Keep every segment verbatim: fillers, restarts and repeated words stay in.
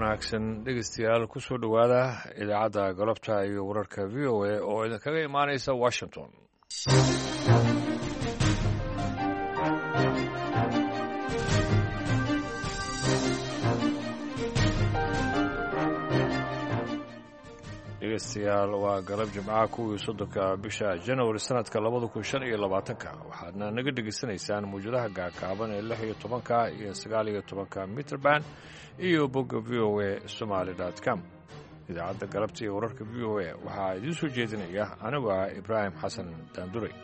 wanaagsan dhegeystayaal ku soo dhowaada idaacadda galabta iyo wararka v o a oo idinkaga imaanaysa washington. dhegeystayaal waa galab jimcaha kuwii soddonka bisha januari sanadka labada kun shan iyo labaatanka waxaadna naga dhegeysanaysaan mawjadaha gaagaaban ee lix iyo tobanka iyo sagaal iyo tobanka mitrband iyo bogga v o a somaali dot com. idaacadda galabta iyo wararka v o a waxaa idiin soo jeedinaya anigu ah ibraahim xasan daanduray.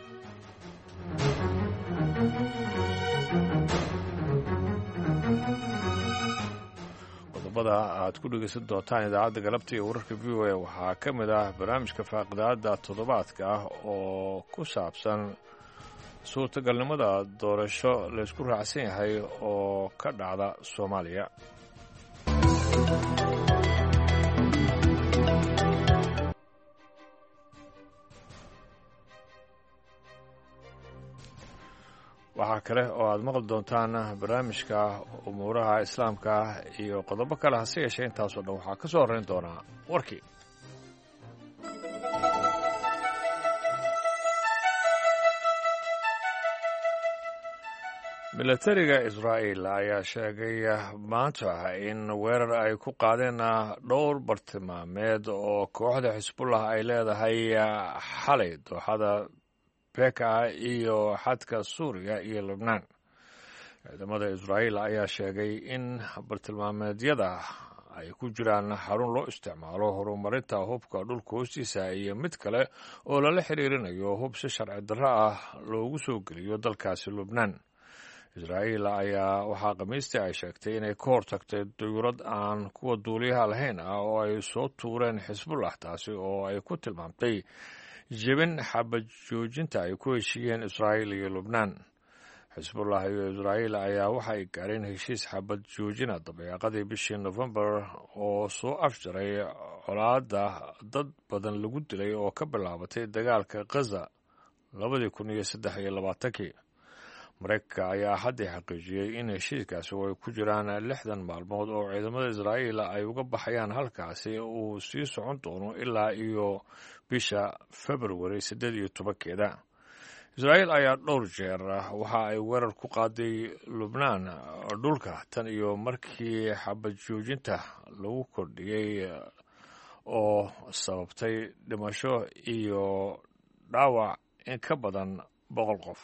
qodobada aad ku dhegeysan doontaan idaacadda galabta iyo wararka v o a waxaa ka mid ah barnaamijka faaqidaada toddobaadka ah oo ku saabsan suurtagalnimada doorasho laysku raacsan yahay oo ka dhacda soomaaliya. waxaa kale oo aad maqli doontaan barnaamijka umuuraha islaamka iyo qodobo kale hase yeeshee intaasoo dhan waxaa ka soo horrayn doonaa warkii. milatariga israa'iil ayaa sheegay maanta in weerar ay ku qaadeen dhowr bartilmaameed oo kooxda xisbullah ay leedahay xalay dooxada beka iyo xadka suuriya iyo lebnaan. ciidamada israa'iil ayaa sheegay in bartilmaameedyada ay ku jiraan xarun loo isticmaalo horumarinta hubka dhulka hoostiisa iyo mid kale oo lala xiriirinayo hub si sharci darro ah loogu soo geliyo dalkaasi lebnaan. israa'iil ayaa waxaa khamiistii ay sheegtay inay ka hortagtay dayuurad aan kuwa duuliyaha lahayn ah oo ay soo tuureen xisbullah, taasi oo ay ku tilmaamtay jebin xabad joojinta ay ku heshiiyeen israa'iil iyo lebnaan. xisbullah iyo israa'iil ayaa waxa ay gaareen heshiis xabad joojina dabeeqadii bishii nofembar oo soo afjaray colaadda dad badan lagu dilay oo ka bilaabatay dagaalka khaza labadii kun iyo saddex iyo labaatankii. maraykanka ayaa haddii xaqiijiyey in heshiiskaasi oo ay ku jiraan lixdan maalmood oo ciidamada israa'iil ay uga baxayaan halkaasi uu sii socon doono ilaa iyo bisha februari siddeed iyo tobankeeda. israa'iil ayaa dhowr jeer waxa ay weerar ku qaaday lubnaan dhulka tan iyo markii xabad joojinta lagu kordhiyey oo sababtay dhimasho iyo dhaawac in ka badan boqol qof.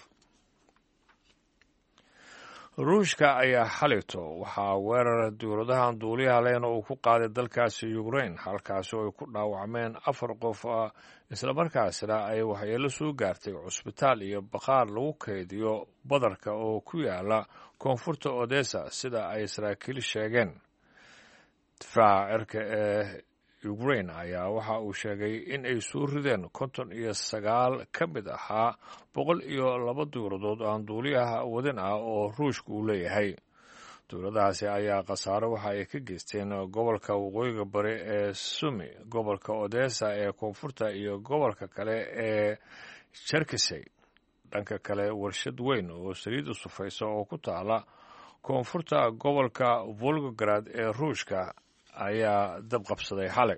ruushka ayaa xalito waxaa weerar dowladahan duuliyaha lehna uu ku qaaday dalkaasi ukrain, halkaasi oo ay ku dhaawacmeen afar qof islamarkaasina ay waxyeelo soo gaartay cusbitaal iyo bakhaar lagu kaydiyo badarka oo ku yaala koonfurta odessa sida ay saraakiil sheegeen. difaaca cirka ee ukrain ayaa waxa uu sheegay in ay soo rideen konton iyo sagaal ka mid ahaa boqol iyo laba dowladood aan duuliyaha wadin ah oo ruushka uu leeyahay. dowladahaasi ayaa khasaaro waxa ay ka geysteen gobolka waqooyiga bari ee sumi, gobolka odessa ee koonfurta iyo gobolka kale ee cherkesy. dhanka kale warshad weyn oo saliidda sufaysa oo ku taala koonfurta gobolka volgograd ee ruushka ayaa dab qabsaday xalay.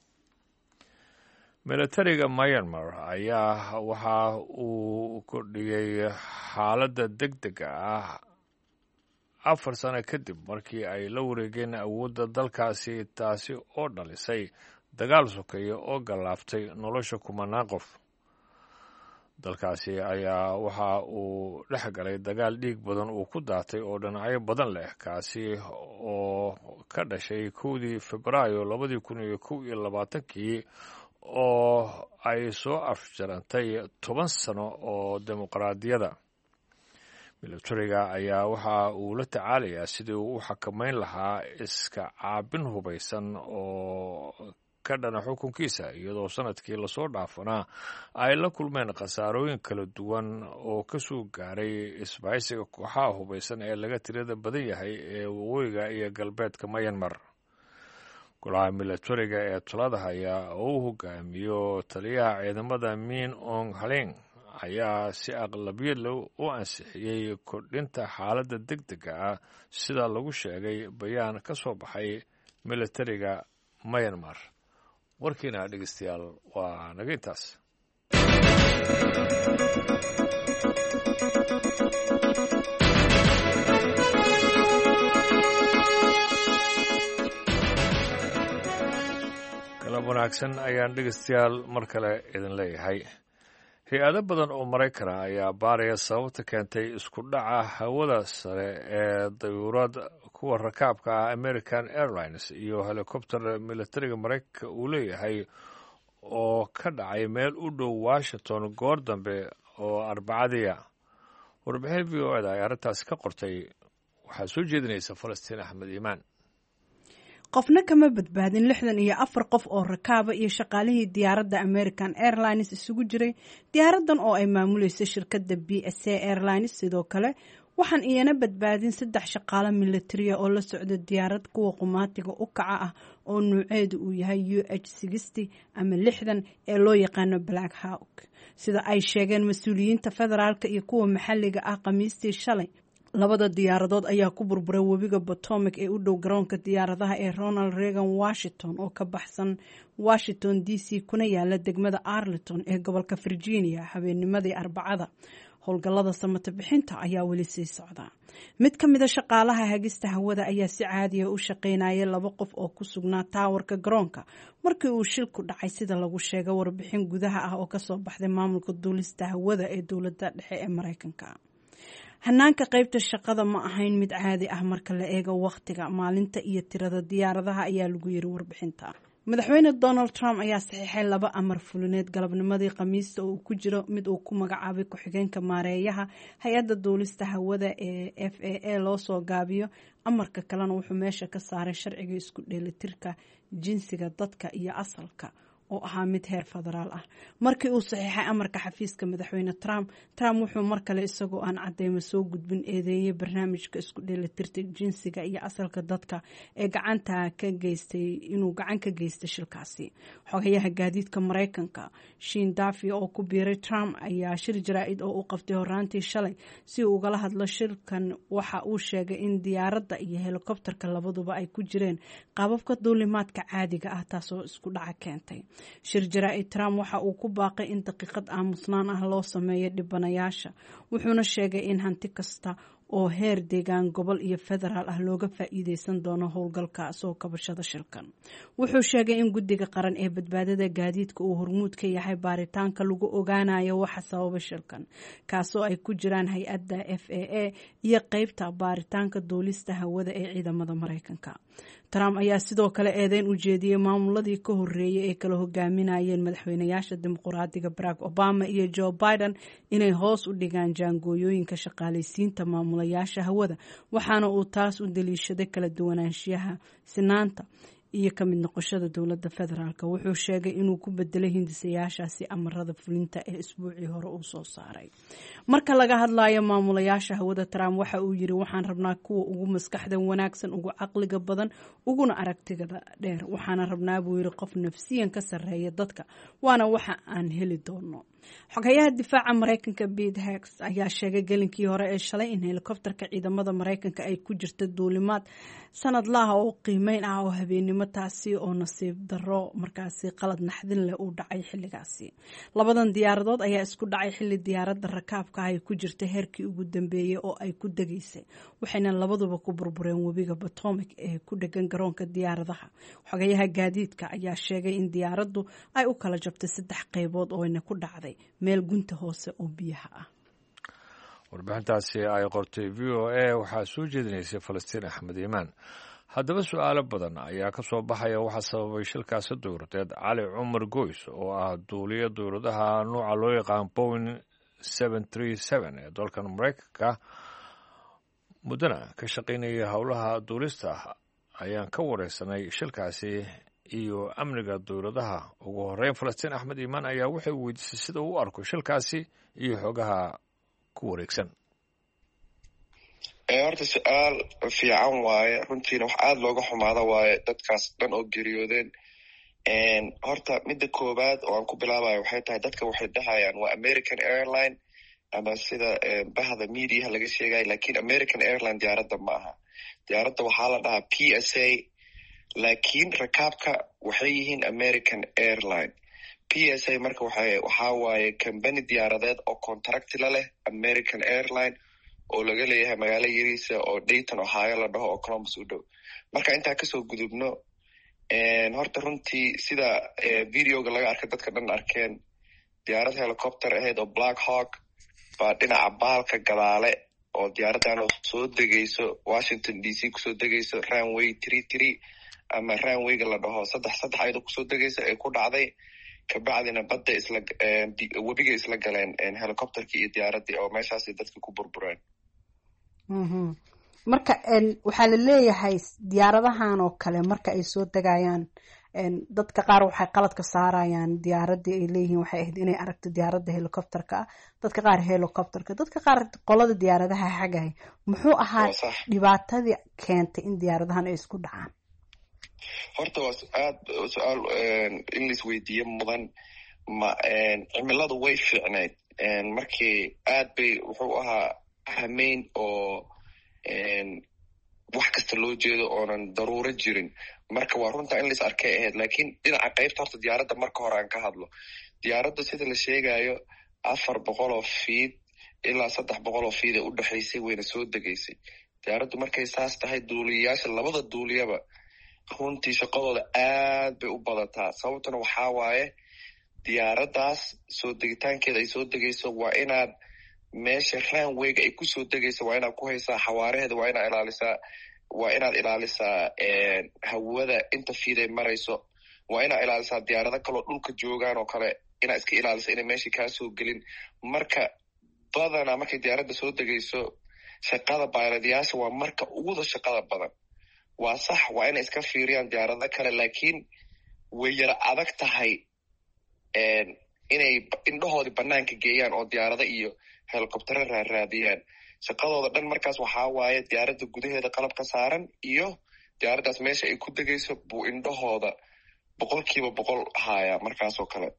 milatariga myanmar ayaa waxa uu kordhiyey xaaladda deg dega ah afar sano kadib markii ay la wareegeen awoodda dalkaasi, taasi oo dhalisay dagaal sokeeye oo gallaaftay nolosha kumanaan qof. dalkaasi ayaa waxa uu dhex galay dagaal dhiig badan uu ku daatay oo dhinacyo badan leh, kaasi oo ka dhashay kowdii febraayo labadii kun iyo kow iyo labaatankii oo ay soo afjarantay toban sano oo dimuqraadiyada. milatariga ayaa waxa uu la tacaalayaa sidii uu u xakamayn lahaa iska caabin hubaysan oo ka dhana xukunkiisa, iyadoo sanadkii lasoo dhaafanaa ay la kulmeen khasaarooyin kala duwan oo ka soo gaaray isbahaysiga kooxaha hubaysan ee laga tirada badan yahay ee waqooyiga iyo galbeedka myanmar. golaha milatariga ee talada haya oo uu hogaamiyo taliyaha ciidamada min ong haleng ayaa si aqlabiyad leh u ansixiyey kordhinta xaaladda deg dega ah sida lagu sheegay bayaan ka soo baxay militariga Myanmar. warkiina dhegeystayaal waa naga intaas. galab wanaagsan ayaan dhegeystayaal mar kale idin leeyahay. hay-ado badan oo Maraykan ah ayaa baaraya sababta keentay isku dhaca hawada sare ee dayuurad kuwa rakaabka ah American Airlines iyo helicopter militariga Maraykanka uu leeyahay oo ka dhacay meel u dhow Washington goor dambe oo Arbacadii. warbixin V O A da ay arrintaasi ka qortay waxaa soo jeedinaysa Falastiin Axmed Iimaan. qofna kama badbaadin lixdan iyo afar qof oo rakaaba iyo shaqaalihii diyaaradda American Airlines isugu jiray diyaaraddan oo ay maamuleysay shirkadda B S A Airlines. sidoo kale waxaan iyana badbaadin saddex shaqaale militari oo la socda diyaarad kuwa qumaatiga u kaca ah oo nuuceedu uu yahay U H sixty ama lixdan ee loo yaqaano Black Hawk, sida ay sheegeen mas-uuliyiinta federaalka iyo kuwa maxalliga ah Khamiistii shalay. labada diyaaradood ayaa ku burburay webiga Potomac ee u dhow garoonka diyaaradaha ee Ronald Reagan Washington oo ka baxsan Washington D C kuna yaala degmada Arlington ee gobolka Virginia habeennimadii Arbacada. howlgallada samata bixinta ayaa weli sii socda. mid ka mid a shaqaalaha hagista hawada ayaa si caadi ah u shaqaynayay laba qof oo ku sugnaa taawarka garoonka markii uu shilku dhacay, sida lagu sheegay warbixin gudaha ah oo ka soo baxday maamulka duulista hawada ee dowladda dhexe ee Maraykanka. hanaanka qaybta shaqada ma ahayn mid caadi ah marka la eego wakhtiga maalinta iyo tirada diyaaradaha ayaa lagu yiri warbixinta. madaxweyne Donald Trump ayaa saxiixay laba amar fulineed galabnimadii Khamiista oo ku jiro mid uu ku magacaabay ku-xigeenka maareeyaha hay-adda duulista hawada ee F A A loo soo gaabiyo. amarka kalena wuxuu meesha ka saaray sharciga isku dheelitirka jinsiga dadka iyo asalka oo ahaa mid heer federaal ah. markii uu saxiixay amarka xafiiska madaxweyne Trump, Trump wuxuu mar kale isagoo aan cadeymo soo gudbin eedeeyay barnaamijka isku dheelitirta jinsiga iyo asalka dadka ee gacanta ka geystay inuu gacan ka geystay shilkaasi. xogayaha gaadiidka Maraykanka Shane Duffy oo ku biiray Trump ayaa shir jaraa'id oo u qabtay horaantii shalay si uu ugala hadlo shilkan. waxa uu sheegay in diyaaradda iyo helikobtarka labaduba ay ku jireen qaababka duulimaadka caadiga ah taasoo isku dhaca keentay. shir jaraa'id Trump waxa uu ku baaqay in daqiiqad aamusnaan ah loo sameeyo dhibanayaasha, wuxuuna sheegay in hanti kasta oo heer deegaan gobol iyo federaal ah looga faa'iideysan doono howlgalka soo kabashada shilkan. wuxuu sheegay in guddiga qaran ee badbaadada gaadiidka uu hormuud ka yahay baaritaanka lagu ogaanayo waxa sababa shilkan, kaasoo ay ku jiraan hay-adda F A A iyo qaybta baaritaanka duulista hawada ee ciidamada Maraykanka. Trump ayaa sidoo kale eedeyn u jeediyey maamuladii ka horreeyay ee kala hogaaminayeen madaxweynayaasha dimuqraadiga Barack Obama iyo Joe Biden inay hoos u dhigaan jaangooyooyinka shaqaalaysiinta maamulayaasha hawada, waxaana uu taas u daliishaday kala duwanaanshiyaha sinaanta iyo ka mid noqoshada dowladda federaalka. wuxuu sheegay inuu ku bedelay hindisayaashaasi amarada fulinta ee isbuucii hore uu soo saaray. marka laga hadlayo maamulayaasha hawada, Trump waxa uu yiri waxaan rabnaa kuwa ugu maskaxda wanaagsan, ugu caqliga badan, uguna aragtiga dheer. waxaana rabnaa buu yiri qof nafsiyan ka sarreeya dadka, waana waxa aan heli doono. xogayaha difaaca Maraykanka Pete Hegseth ayaa sheegay gelinkii hore ee shalay in helikobtarka ciidamada Maraykanka ay ku jirto duulimaad sanadlaha oo qiimeyn ah oo habeenimo, taasi oo nasiib darro markaasi qalad naxdin leh uu dhacay xilligaasi. labadan diyaaradood ayaa isku dhacay xilli diyaaradda rakaabka ay ku jirta heerkii ugu dambeeyay oo ay ku degaysay, waxayna labaduba ku burbureen webiga Potomac ee ku dhegan garoonka diyaaradaha. xogayaha gaadiidka ayaa sheegay in diyaaraddu ay u kala jabtay saddex qaybood oo ayna ku dhacday meel gunta hoose oo biyaha ah. warbixintaasi ay qortay V O A waxaa soo jeedinaysay Falastiin Axmed Iimaan. haddaba su-aalo badan ayaa ka soo baxaya waxa sababay shilkaasi dowladeed. Cali Cumar Goys oo ah duuliye dowladaha nooca loo yaqaan Boeing seven three seven ee dalkan Maraykanka muddana ka shaqaynaya howlaha duulista ayaan ka wareysanay shilkaasi iyo amniga dowladaha. ugu horeyn Falastiin Axmed Iimaan ayaa waxay weydiisay sida uu u arko shilkaasi iyo xogaha ku wareegsan. horta su-aal fiican waaye, runtiina wax aada looga xumaada waaye dadkaas dhan oo geeriyoodeen. horta midda koowaad oo aan ku bilaabayo waxay tahay dadka waxay dhahayaan waa American Airline ama sida bahda mediaha laga sheegayo, lakin American Airline diyaaradda ma aha. diyaaradda waxaa la dhahaa P S A laakiin rakaabka waxay yihiin American Airline. P S A marka waxay waxaa waaye company diyaaradeed oo contract la leh American Airline oo laga leeyahay magaalo yariisa oo Dayton Ohio la dhaho oo Columbus u dhow. Marka intaa kasoo gudubno horta runtii sida videoga laga arkay dadka dhan arkeen diyaarad helicopter ahayd oo Black Hawk baa dhinaca baalka gadaale oo diyaaradan soo degayso Washington D C kusoo degayso runway three three ama runwayga la dhaho saddex saddex ayadoo kusoo degayso ay ku dhacday kabacdina badda isla webiga isla galeen helicopterkii iyo diyaaradii oo meeshaasi dadka ku burbureen. marka waxaa la leeyahay diyaaradahan oo kale marka ay soo degayaan dadka qaar waxay qalad ka saarayaan diyaaradii ay leeyihiin waxay ahayd inay aragto diyaaradda helicopterka ah dadka qaar helicopterka dadka qaar qolada diyaaradaha xagay muxuu ahaa dhibaatadii keentay in diyaaradahan ay isku dhacaan? horta waa aad su-aal in la isweydiiyo mudan ma cimiladu way fiicnayd markii aad bay wuxuu ahaa hameyn oo wax kasta loo jeedo oonan daruuro jirin marka waa runta in lais arkay ahayd laakiin dhinaca qaybta horta diyaaradda marka hore aan ka hadlo diyaaradda sida la sheegayo afar boqol oo fiid ilaa saddex boqol oo fiid ee u dhexaysay wayna soo degaysay diyaaraddu markay saas tahay duuliyayaasha labada duuliyaba runtii shaqadooda aad bay u badataa sababtuna waxaa waaye diyaaraddaas soo degitaankeeda ay soo degayso waa inaad meesha runwayga ay kusoo degayso waa inaad ku haysaa xawaaraheeda waa inaad ilaalisaa waa inaad ilaalisaa hawada inta fiiday marayso waa inaad ilaalisaa diyaarado kaloo dhulka joogaan oo kale inaad iska ilaalisa inay meeshii kaa soo gelin marka badanaa markay diyaaradda soo degayso shaqada bayladayaasha waa marka uguda shaqada badan waa sax waa inay iska fiiriyaan diyaarado kale laakiin way yara adag tahay inay indhahoodii banaanka geeyaan oo diyaarado iyo helicoptero raaraadiyaan shaqadooda dhan markaas waxaa waaye diyaaradda gudaheeda qalab ka saaran iyo diyaaraddaas meesha ay ku degayso buu indhahooda boqolkiiba boqol haayaa markaasoo kale.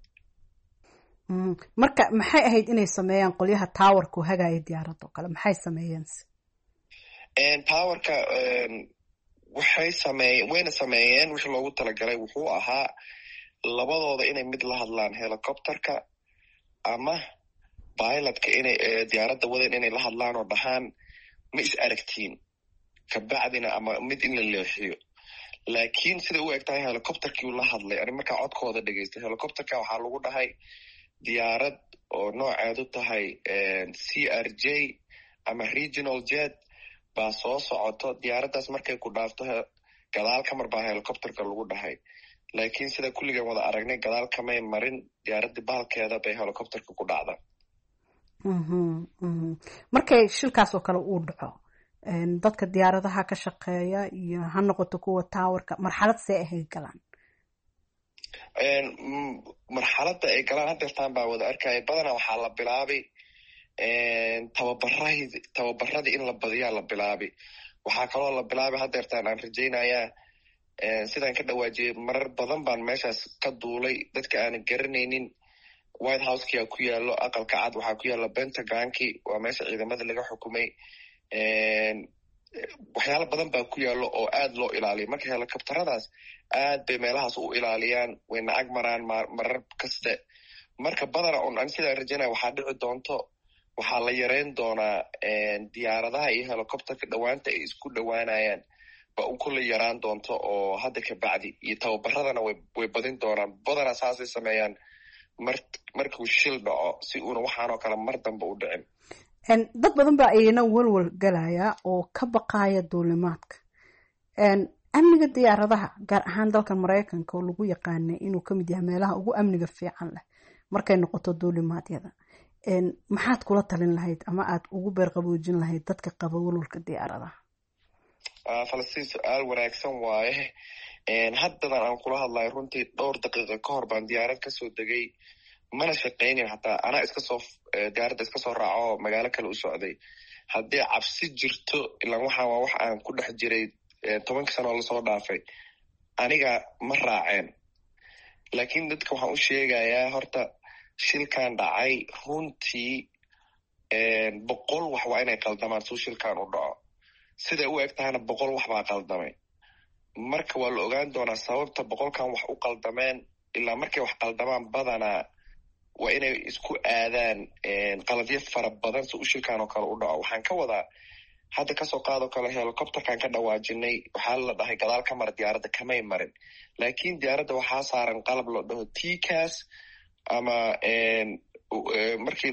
marka maxay ahayd inay sameeyaan qolyaha towerku hagaaya diyaaradda oo kale maxay sameeyeen? towerka waxay sameeyeen wayna sameeyeen wixii loogu talagalay wuxuu ahaa labadooda inay mid la hadlaan helicopterka ama pilotka inay diyaaradda wadeen inay la hadlaan oo dhahaan ma is aragtiin kabacdina ama mid in la leexiyo laakiin siday u eg tahay helicopterkii uu la hadlay ani markaa codkooda dhegaystay helicopterka waxaa lagu dhahay diyaarad oo nooceedu tahay C R J ama regional jet baa soo socoto diyaaraddaas markay ku dhaafto gadaal ka mar baa helicopterka lagu dhahay laakiin sida kulligan wada aragnay gadaal kamay marin diyaaradii bahalkeeda bay helicopterka ku dhacda. markay shilkaas oo kale uu dhaco dadka diyaaradaha ka shaqeeya iyo ha noqoto kuwa towerka marxalad see ahay galaan? marxaladda ay galaan hadeertaan baa wada arkaya badanaa waxaa la bilaabay tababarai tababaradii in la badiyaa la bilaabay waxaa kaloo la bilaabay hadeertaan aan rajaynayaa sidaan ka dhawaajiyey marar badan baan meeshaas ka duulay dadka aanan garanaynin white housekia ku yaalo aqalka cad waxaa ku yaalo pentagonki waa meesha ciidamada laga xukumay waxyaalo badan baa ku yaalo oo aad loo ilaaliyo marka helicopteradaas aad bay meelahaas u ilaaliyaan way nacag maraan marar kaste marka badana un an sidaan rajaynaya waxaa dhici doonto waxaa la yareyn doonaa diyaaradaha iyo helicopterka dhawaanta ay isku dhawaanayaan ba u kula yaraan doonto oo hadda ka bacdi iyo tababaradana way badin doonaan badanaa saasay sameeyaan mar markuu shil dhaco si uuna waxaanoo kale mar dambe u dhicin. dad badan baa ayana walwal galaya oo ka baqaaya duulimaadka amniga diyaaradaha gaar ahaan dalkan maraykanka oo lagu yaqaanay inuu kamid yahay meelaha ugu amniga fiican leh markay noqoto duulimaadyada maxaad kula talin lahayd ama aad ugu beerqaboojin lahayd dadka qaba walwalka diyaaradaha? falastiin su-aal wanaagsan waaye haddadan aan kula hadlayo runtii dhowr daqiiqa ka hor baan diyaarad kasoo degay mana shaqaynin hataa anaa iska soo diyaaradda iska soo raaco magaalo kale u socday haddii cabsi jirto ilaan waxaa waa wax aan ku dhex jiray tobankii sano oo lasoo dhaafay aniga ma raaceen laakiin dadka waxaan u sheegayaa horta shilkan dhacay runtii boqol wax waa inay qaldamaan suu shilkan u dhaco siday u eg tahayna boqol wax baa qaldamay marka waa la ogaan doonaa sababta boqolkan wax u qaldameen. ilaa markay wax qaldamaan badanaa waa inay isku aadaan qaladyo fara badan si u shilkaan oo kale u dhaco. waxaan ka wadaa hadda kasoo qaadoo kale helicopterkan ka dhawaajinay waxaa la dhahay gadaal ka mara diyaaradda kamay marin, laakiin diyaaradda waxaa saaran qalab loo dhaho t cas ama markii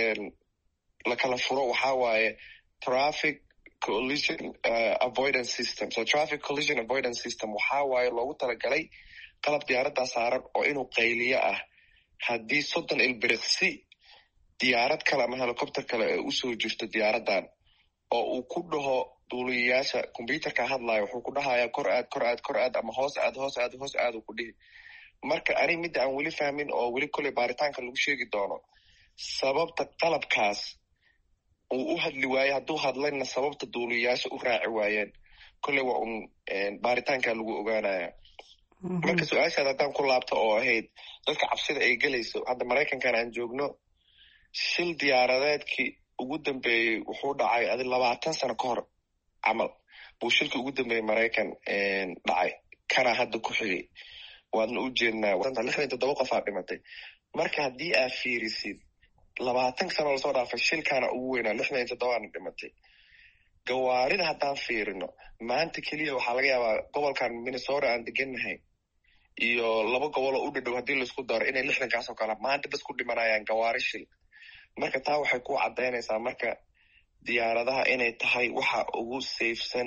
la kala furo waxaa waaye traffic collision uh, avoidance system. so traffic collision avoidance system waxaa waaye loogu talagalay qalab diyaaraddaa saaran oo inuu qayliyo ah haddii soddon ilbiriqsi diyaarad kale ama helicopter kale ay usoo jirto diyaaraddan oo uu ku dhaho duuliyayaasha combyuterka hadlaayo wuxuu ku dhahayaa kor aad kor aad kor aad ama hoos aad hoos aad hoos aad uu ku dhihi. marka ani midda aan weli fahmin oo weli kolley baaritaanka lagu sheegi doono sababta qalabkaas uu u hadli waaye, hadduu hadlayna sababta duuliyayaasha u raaci waayeen kolley waa un baaritaankaa lagu ogaanaya. marka su-aashaad haddaan ku laabto oo ahayd dadka cabsida ay gelayso, hadda maraykankan aan joogno shil diyaaradeedkii ugu dambeeyey wuxuu dhacay adi labaatan sano ka hor camal buu shilkii ugu dambeeyey maraykan dhacay, kana hadda ku xigay. waadna u jeednaa lixdan iyo toddoba qof aa dhimatay. marka haddii aa fiirisid labaatan sano lasoo dhaafay shilkaana ugu weynaa lixdan iyo toddobaana dhimatay. gawaarida haddaan fiirino maanta keliya waxaa laga yaabaa gobolkan minnesota aan degannahay iyo laba gobol oo u dhadhow haddii laisku daro inay lixdankaas oo kale maanta bas ku dhimanayaan gawaari shil. marka taa waxay ku caddaynaysaa marka diyaaradaha inay tahay waxa ugu safesan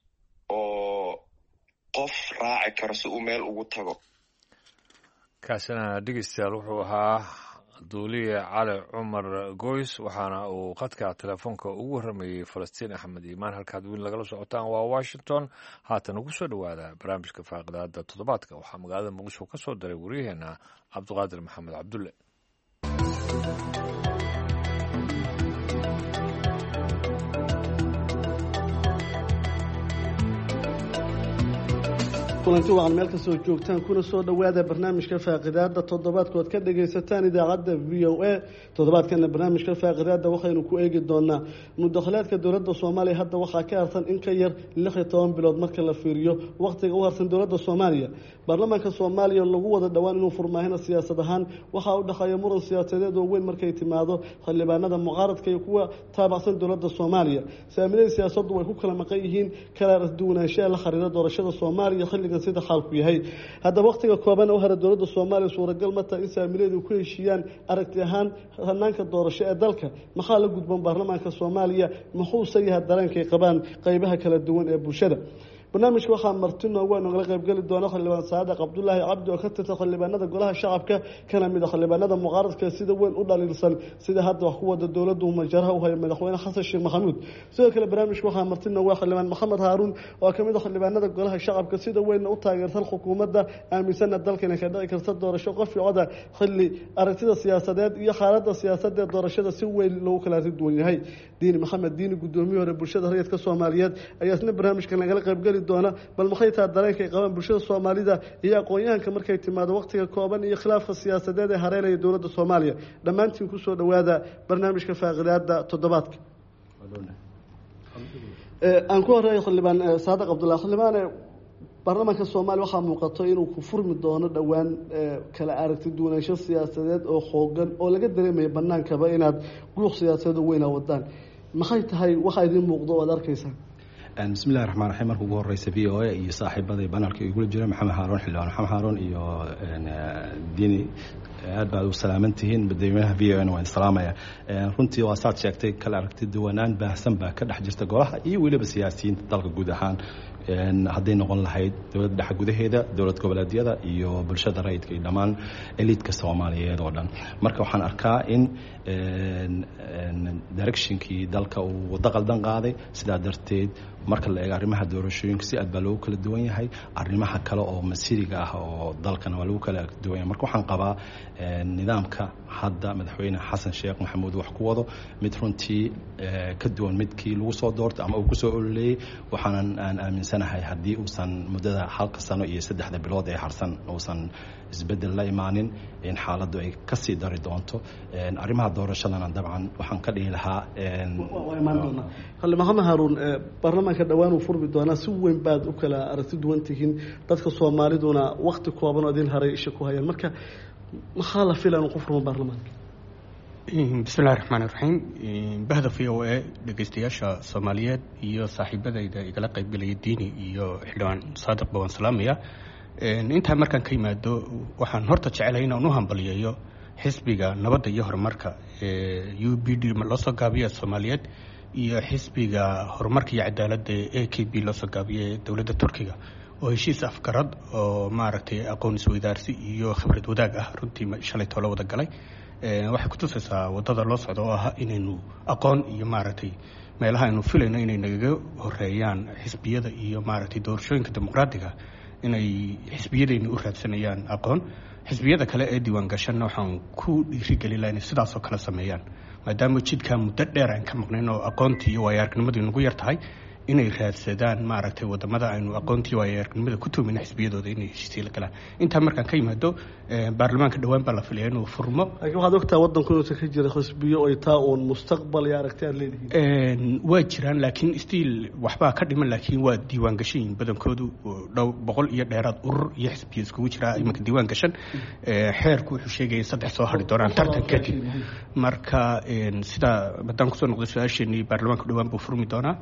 oo qof raaci karo si uu meel ugu tago. kaasina dhegeystayaal wuxuu ahaa duuliye cali cumar goys, waxaana uu qadka telefoonka ugu warramayey falastiin axmed iimaan. halkaad weli lagala socotaan waa washington. haatan ugu soo dhowaada barnaamijka faaqidaada toddobaadka. waxaa magaalada muqdisho ka soo daray waryaheena cabdiqaadir maxamed cabdulle. kulanti waxaan meel kasoo joogtaan kuna soo dhowaada barnaamijka faaqidaada toddobaadkood ka dhagaysataan idaacadda v o a. toddobaadkana barnaamijka faaqidaada waxaynu ku eegi doonaa mudakhilaadka dowladda soomaaliya. hadda waxaa ka harsan in ka yar lix iyo toban bilood marka la fiiriyo wakhtiga u harsan dowladda soomaaliya. baarlamaanka soomaaliya lagu wada dhowaan inuu furmaahina siyaasad ahaan waxaa u dhexeeya muran siyaasadeed oo weyn markay timaado xildhibaanada mucaaradka iyo kuwa taabacsan dowladda soomaaliya. saamilada siyaasaddu way ku kala maqan yihiin kala duwanaanshaha la xiriira doorashada soomaaliya xilligan sida xaalku yahay. haddaba wakhtiga kooban u hara dowladda soomaaliya suuragal ma tahay in saamileedu ku heshiiyaan aragti ahaan hanaanka doorasho ee dalka. maxaa la gudboon baarlamaanka soomaaliya, muxuuse yahay dareenkay qabaan qaybaha kala duwan ee bulshada. barnaamijka waxaa marti noogu nogala qaybgeli doona xildhibaan saadiq cabdulaahi cabdi oo ka tirsan xildhibaanada golaha shacabka kana mid a xildhibaanada mucaaradka sida weyn u dhaliilsan sida hadda wax ku wada dowladdu majaraha u haya madaxweyne xasan sheekh maxamuud. sidoo kale barnaamijka waxaa marti noogu xildhibaan maxamed haaruun oo ka mid a xildhibaanada golaha shacabka sida weyn u taageersan xukuumadda aaminsana dalka inay ka dhici karta doorasho qof iyo coda xilli aragtida siyaasadeed iyo xaaladda siyaasadda doorashada si weyn loogu kala duwan yahay. diini maxamed diini guddoomiye hore bulshada rayidka Soomaaliyeed ayaa isna barnaamijka nagala qaybgeli doona bal maxay tahay dareenka ay qabaan bulshada Soomaalida iyo aqoon-yahanka markay timaado waqtiga kooban iyo khilaafka siyaasadeed ee hareeraya dowladda Soomaaliya. dhammaantiin ku soo dhowaada barnaamijka faaqidaada toddobaadka. ee aan ku horeeyo xildhibaan saadiq cabdulaahi. xildhibaan baarlamaanka Soomaaliya waxaa muuqato inuu ku furmi doono dhowaan kala aragti duwanaansho siyaasadeed oo xoogan oo laga dareemayo banaankaba inaad guuq siyaasadeed weyn wadaan. maxay tahay waxa idin muuqdo oo aad arkaysaan؟ بسم الله الرحمن الرحيم. markuu ugu horeysay v o a iyo saaxiibada banalka igula jira maxamed haaruun xildhibaan maxamed haaruun iyo diini aad baad u salaamantihiin badaymaha v o a waan salaamaya. runtii waa saad sheegtay kala aragti duwanaan baahsan baa ka dhex jirta golaha iyo weliba siyaasiyiinta dalka guud ahaan hadday noqon lahayd dowladda dhexe gudaheeda, dowlad goboleedyada iyo bulshada rayidka iyo dhammaan eliidka Soomaaliyeed oo dhan. marka waxaan arkaa in directionkii dalka uu wada qaldan qaaday. sidaa darteed marka la eego arrimaha doorashooyinka si aad baa loogu kala duwan yahay. arrimaha kale oo masiiriga ah oo dalkana waa lagu kala duwan yahay. marka waxaan qabaa nidaamka hadda madaxweyne xasan sheekh maxamuud wax ku wado mid runtii ka duwan midkii lagu soo doortay ama uu ku soo ololeeyay. waxaanan aan aaminsanahay haddii uusan muddada halka sano iyo saddexda bilood ee harsan uusan isbeddel la imaanin in xaaladdu ay ka sii dari doonto arrimaha doorashadana dabcan waxaan ka dhihi lahaa waa imaan doonaa xildhibaan maxamed haaruun baarlamaanka dhowaan uu furmi doonaa si weyn baad u kala aragti duwan tihiin dadka soomaaliduna wakti kooban oo idin haray isha ku hayaan marka maxaa la filaa inuu ku furmo baarlamaanka bismillahi raxmaan iraxiim bahda v o a dhegeystayaasha soomaaliyeed iyo saaxiibadayda igala qaybgelaya diini iyo xildhibaan saadiqba waan salaamaya intaa markaan ka yimaado waxaan horta jecelahay inaan u hambaliyeeyo xisbiga nabadda iyo horumarka u b d loo soo gaabiya soomaaliyeed iyo xisbiga horumarka iyo cadaaladda a k b loo soo gaabiya dowladda turkiga oo heshiis afgarad oo maaragtay aqoon isweydaarsi iyo khibrad wadaag ah runtii shalay toolo wada galay waxay kutusaysaa wadada loo socdo oo ah inaynu aqoon iyo maaragtay meelaha aynu filayno inay nagaga horeeyaan xisbiyada iyo maaragtay doorashooyinka dimuqraadiga inay xisbiyadayna u raadsanayaan aqoon xisbiyada kale ee diiwaan gashanna waxaan ku dhiirigelin laha inay sidaasoo kale sameeyaan maadaama jidkaa muddo dheer aan ka maqnayn oo aqoontii iyo waayo-aragnimadu nagu yar tahay inay raadsadaan maaragtay wadamada aynu aqoontii waayo-aragnimada ku tuumina xisbiyadooda inay heshiisiya la galaan intaa markaan ka yimaado baarlamaanka dhowaan baa la filaya inuu furmo laakiin waxaad ogtaa waddanku inuusan ka jira xisbiyo ay taa uun mustaqbal iyo aragti aad leedihiin waa jiraan laakiin stiil waxbaa ka dhiman laakiin waa diiwaan gashayin badankoodu dhow boqol iyo dheeraad urur iyo xisbiya iskugu jiraa imanka diiwaan gashan xeerku wuxuu sheegaya saddex soo hari doonaan tartan kadib marka sidaa haddaan kusoo noqdo su-aasheenii baarlamaanka dhowaan buu furmi doonaa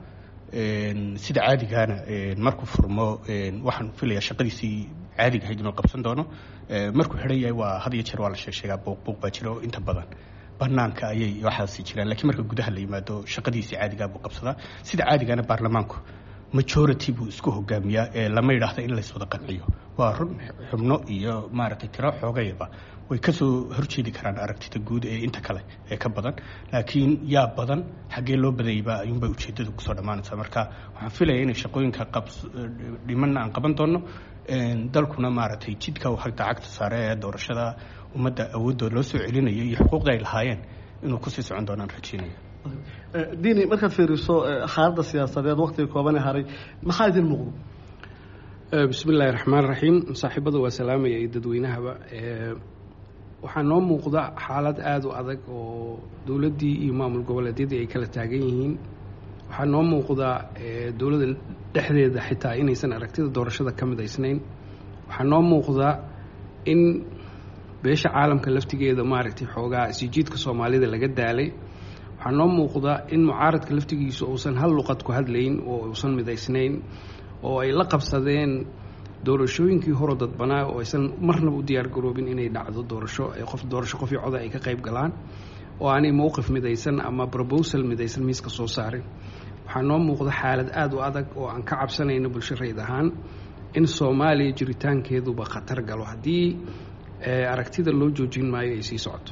sida caadigaana markuu furmo waxaan filayaa shaqadiisii caadiga ahayd inuu qabsan doono markuu xidhan yahay waa had iyo jeer waa la sheegsheegaa buuqbuuq baa jira oo inta badan banaanka ayay waxaasi jiraan lakiin marka gudaha la yimaado shaqadiisii caadigaa buu qabsadaa sida caadigaana baarlamaanku majority buu isku hogaamiyaa ee lama yidhaahda in layswada qanciyo waa run xubno iyo maaragtay tiro xoogayaba way kasoo horjeedi karaan aragtida guud ee inta kale ee ka badan laakiin yaa badan xaggee loo badayba ayuunbay ujeedadu kusoo dhammaanaysaa marka waxaan filaya inay shaqooyinka qabs dhimanna aan qaban doono dalkuna maaragtay jidka hagta cagta saare ee doorashada ummadda awoodooda loo soo celinayo iyo xuquuqda ay lahaayeen inuu kusii socon doonaan rajeynaya diini markaad fiiriso xaaladda siyaasadeed waktiga koobane haray maxaa idin muuqdo bismi illaahi raxmaan raxiim saaxiibada waa salaamaya iyo dadweynahaba waxaa noo muuqda xaalad aada u adag oo dowladdii iyo maamul goboleedyadii ay kala taagan yihiin waxaa noo muuqda dowladda dhexdeeda xitaa inaysan aragtida doorashada ka midaysnayn waxaa noo muuqda in beesha caalamka laftigeeda maaragtay xoogaa sijiidka soomaalida laga daalay waxaa noo muuqda in mucaaradka laftigiisu uusan hal luqad ku hadlayn oo uusan midaysnayn oo ay la qabsadeen doorashooyinkii horo dadbanaa oo aysan marnaba u diyaargaroobin inay dhacdo doorasho qof doorasho qofii coda ay ka qayb galaan oo aanay mowqif midaysan ama brobosal midaysan miiska soo saarin waxaa noo muuqda xaalad aada u adag oo aan ka cabsanayno bulsho rayd ahaan in soomaaliya jiritaankeeduba khatar galo haddii aragtida loo joojin maayo ay sii socoto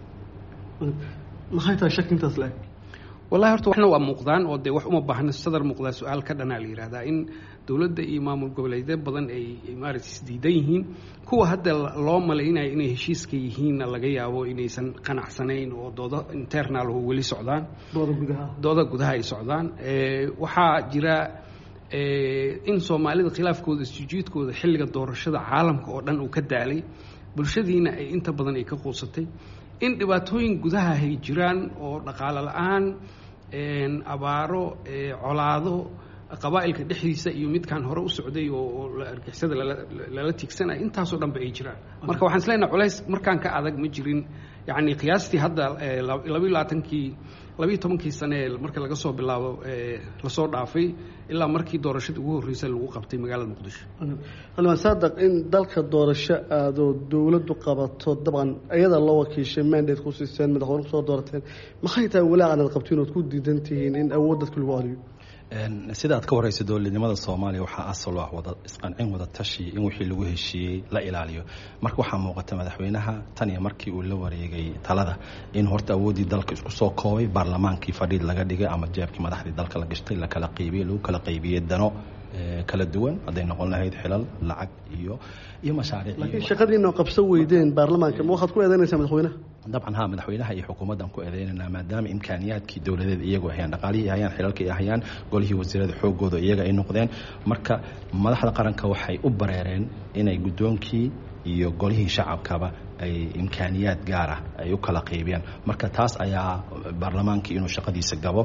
maxay tahay shak intaas le wallahi horta waxna waa muuqdaan oo dee wax uma baahna sadar muuqdaa su-aal ka dhanaa la yihahdaa in dowladda iyo maamul goboleedyo badan ay maaragtay isdiidan yihiin kuwa hadda loo malaynayo inay heshiiska yihiinna laga yaabo inaysan qanacsanayn oo doodo internal oo weli socdaan dooda gudaha dooda gudaha ay socdaan waxaa jira in soomaalida khilaafkooda isjijiidkooda xilliga doorashada caalamka oo dhan uu ka daalay bulshadiina ay inta badan ay ka quusatay in dhibaatooyin gudaha ay jiraan oo dhaqaale la-aan abaaro colaado qabaa'ilka dhexdiisa iyo midkaan hore u socday oo argixisada lala tiigsanaya intaasoo dhanba ay jiraan marka waxaan isleenaha culays markaan ka adag ma jirin yacni qiyaastii hadda labayo labaatankii labayo tobankii sane marka laga soo bilaabo lasoo dhaafay ilaa markii doorashadii ugu horreysay lagu qabtay magaalada muqdisho xildhibaan saadaq in dalka doorasho aadoo dowladdu qabato dabcan iyada loo wakiishay mandate ku siiseen madaxweyne kusoo doorateen maxay tahay walaacan aad qabtiin ood ku diidan tihiin in awood dadka lagu celiyo sida aad ka waraysa dowladnimada soomaaliya waxaa asal ah wada isqancin wada tashi in wixii lagu heshiiyey la ilaaliyo marka waxaa muuqata madaxweynaha tan iyo markii uu la wareegay talada in horta awooddii dalka isku soo koobay baarlamaankii fadhiid laga dhigay ama jeebkii madaxdii dalka la gashtay la kala qaybiyey lagu kala qaybiyey dano kala duwan hadday noqon lahayd xilal lacag iyo iyo mashaariic laakiin shaqadiina qabso weydeen baarlamaanka ma waxaad ku eedeynaysaa madaxweynaha dabcan ha madaxweynaha iyo xukuumaddan ku eedeynanaa maadaama imkaaniyaadkii dowladeed iyagu hayaan dhaqaalihii hayaan xilalka ay hayaan golihii wasiirada xoogooda iyaga ay noqdeen marka madaxda qaranka waxay u bareereen inay guddoonkii iyo golihii shacabkaba ay imkaaniyaad gaar ah ay u kala qaybiyaan marka taas ayaa baarlamaankii inuu shaqadiisa gabo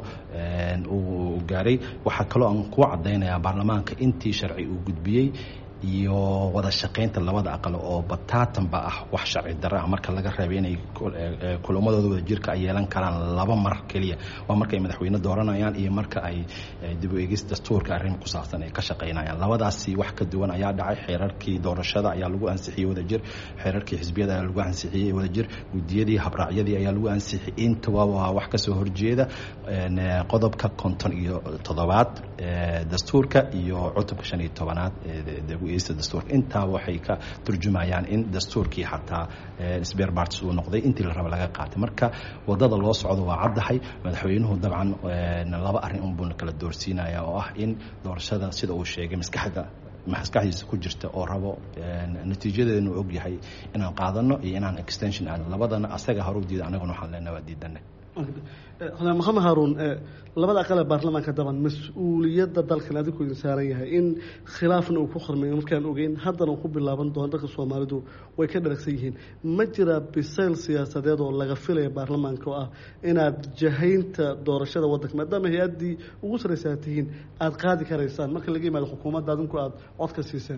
uu gaaray waxaa kaloo aan ku cadaynayaa baarlamaanka intii sharci uu gudbiyey iyo wada shaqaynta labada aqal oo bataatanba ah wax sharci darro ah marka laga reebay inay kulamadooda wada jirka ay yeelan karaan laba mar keliya waa marka ay madaxweyne dooranayaan iyo marka ay dib u eegis dastuurka arrin ku saabsan ay ka shaqaynayaan labadaasi wax ka duwan ayaa dhacay xeerarkii doorashada ayaa lagu ansixiyey wada jir xeerarkii xisbiyada ayaa lagu ansixiyey wada jir gudiyadii habraacyadii ayaa lagu ansixiyey intaba waa wax ka soo horjeeda qodobka konton iyo toddobaad dastuurka iyo cutubka shan iyo tobanaad dastuurka intaa waxay ka turjumayaan in dastuurkii xataa spare parts uu noqday intii la raba laga qaatay marka wadada loo socdo waa caddahay madaxweynuhu dabcan laba arrin unbuu kala doorsiinaya oo ah in doorashada sida uu sheegay maskaxda maskaxdiisa ku jirta oo rabo natiijadeenu og yahay inaan qaadano iyo inaan extension aan labadana asaga hore u diiday anaguna waxaan leenahay waa diidanay xildhibaan maxamed haaruun labada aqal ee baarlamaanka daban mas-uuliyadda dalkan adigu idin saaran yahay in khilaafna uu ku khurmayo markaan ogeyn haddana uu ku bilaaban doono dadka soomaalidu way ka dharagsan yihiin ma jira bisayl siyaasadeed oo laga filaya baarlamaanka oo ah inaad jahaynta doorashada waddanka maadaama hay-addii ugu sarraysa tihiin aada qaadi karaysaan marka laga yimaado xukuumadda adinku aada codka siiseen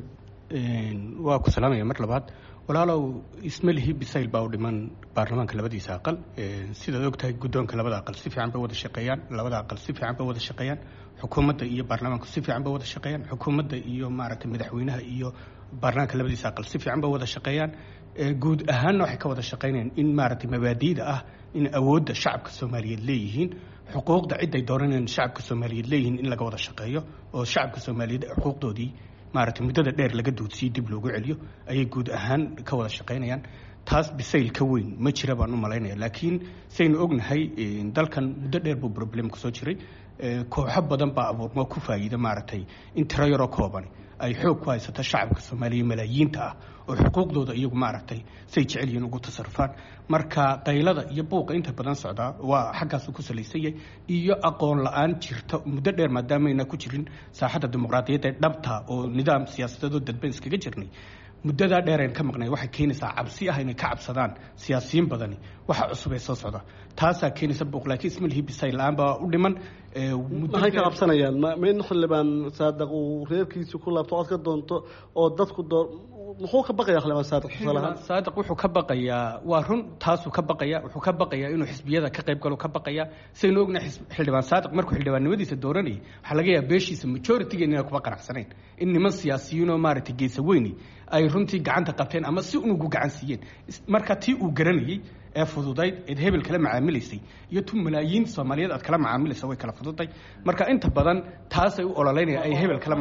waa ku salaamaya mar labaad walaalow ismalihi bisayl baa u dhiman baarlamaanka labadiisa aqal sidaad ogtahay guddoonka labada aqal si fiican bay wada shaqeeyaan labada aqal si fiican bay wada shaqeeyaan xukuumadda iyo baarlamaanku si fiican bay wada shaqeeyaan xukuumadda iyo maaragtay madaxweynaha iyo baarlamaanka labadiisa aqal si fiican bay wada shaqeeyaan guud ahaanna waxay ka wada shaqeynayaan in maaragtay mabaadi'da ah in awoodda shacabka soomaaliyeed leeyihiin xuquuqda cid ay dooranayaan shacabka soomaaliyeed leeyihiin in laga wada shaqeeyo oo shacabka soomaaliyeed xuquuqdoodii maaragtay muddada dheer laga duudsiyo dib loogu celiyo ayay guud ahaan ka wada shaqaynayaan taas bisayl ka weyn ma jira baan u malaynaya laakiin saynu ognahay dalkan muddo dheer buu problem kusoo jiray kooxo badan baa abuurmo ku faa'iida maaragtay in tiro yaroo kooban ay xoog ku haysato shacabka soomaaliya malaayiinta ah oo xuquuqdooda iyagu maaragtay say jecel yihiin ugu tasarufaan marka qaylada iyo buuqa inta badan socdaa waa xaggaasu ku salaysanyay iyo aqoon la-aan jirta muddo dheer maadaamayna ku jirin saaxadda dimuqraadiyadda ee dhabta oo nidaam siyaasadeedoo dadban iskaga jirnay muddadaa dheereen ka maqnay waxay keenaysaa cabsi ah inay ka cabsadaan siyaasiyiin badani waxa cusub ee soo socda taasaa keenaysa buuq laakiin ismalihi bisayl la-aan baa u dhiman maxay ka cabsanayaan ma in xildhibaan saadaq uu reerkiisa ku laabto cod ka doonto oo dadku door muxuu ka baqayaa xildhibaan saadaq tusaalahaan saadaq wuxuu ka baqayaa waa run taasuu ka baqaya wuxuu ka baqayaa inuu xisbiyada ka qayb galo ka baqayaa saynu ognahay xildhibaan saadaq markuu xildhibaannimadiisa dooranayay waxaa laga yaaba beeshiisa majority-ga inay kuba qanacsanayn in niman siyaasiyiin oo maaragtay geesa weyni ay runtii gacanta qabteen ama si unugu gacan siiyeen marka tii uu garanayay ee fududayd eed hebel kala macaamilaysay iyo tu malaayiin soomaaliyeed aad kala macaamilaysa way kala fududay marka inta badan taasay u ololeynaya ay hebel kala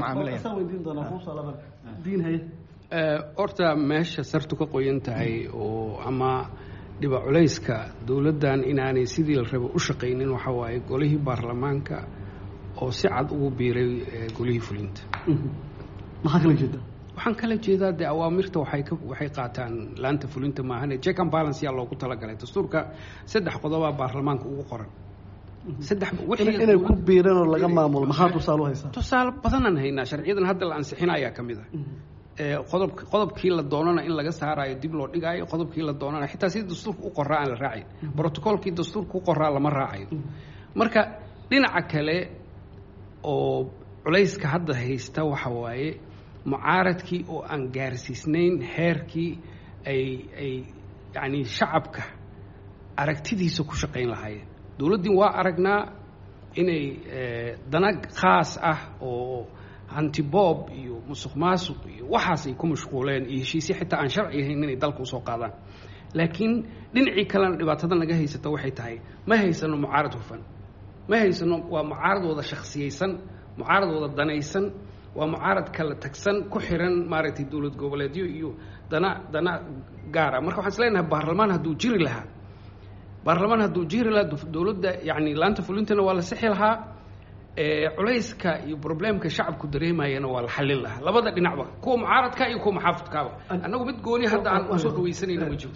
macaamilayaan horta meesha sartu ka qoyan tahay oo ama dhiba culayska dowladdan inaanay sidii la rabo u shaqaynin waxa waaye golihii baarlamaanka oo si cad ugu biiray golihii fulinta maxaa kala jeeda waxaan kala jeedaa dee awaamirta waxay ka waxay qaataan laanta fulinta maahane check and balance yaa loogu talagalay dastuurka saddex qodobaa baarlamaanka ugu qoran saddex inay ku biireen oo laga maamulo maxaa tusaale u haysaa tusaale badanaan haynaa sharciyadan hadda la ansixinayaa ka mid ah qodob qodobkii la doonana in laga saaraayo dib loo dhigaayo qodobkii la doonana xitaa sidii dastuurka u qoraa aan la raacayn brotocolkii dastuurka u qoraa lama raacayo marka dhinaca kale oo culayska hadda haysta waxa waaye mucaaradkii oo aan gaarsiisnayn heerkii ay ay yacni shacabka aragtidiisa ku shaqayn lahaayeen dowladdii waa aragnaa inay dana khaas ah oo hantiboob iyo musuq maasuq iyo waxaas ay ku mashquuleen iyo heshiisyo xitaa aan sharci ahayn inay dalka usoo qaadaan laakiin dhinacii kalena dhibaatada naga haysata waxay tahay ma haysano mucaarad hufan ma haysano waa mucaarad wada shaksiyaysan mucaarad wada danaysan waa mucaarad kala tagsan ku xiran maaragtay dowlad goboleedyo iyo dana dana gaara marka waxaan isleenahay baarlamaan hadduu jiri lahaa baarlamaan hadduu jiri lahaa dowladda yacni laanta fulintana waa la sixi lahaa culayska iyo problemka shacabku dareemayana waa la xallin lahaa labada dhinacba kuwa mucaaradka iyo kuwa muxaafidkaaba annagu mid gooni hadda aan usoo dhawaysanayna ma jiro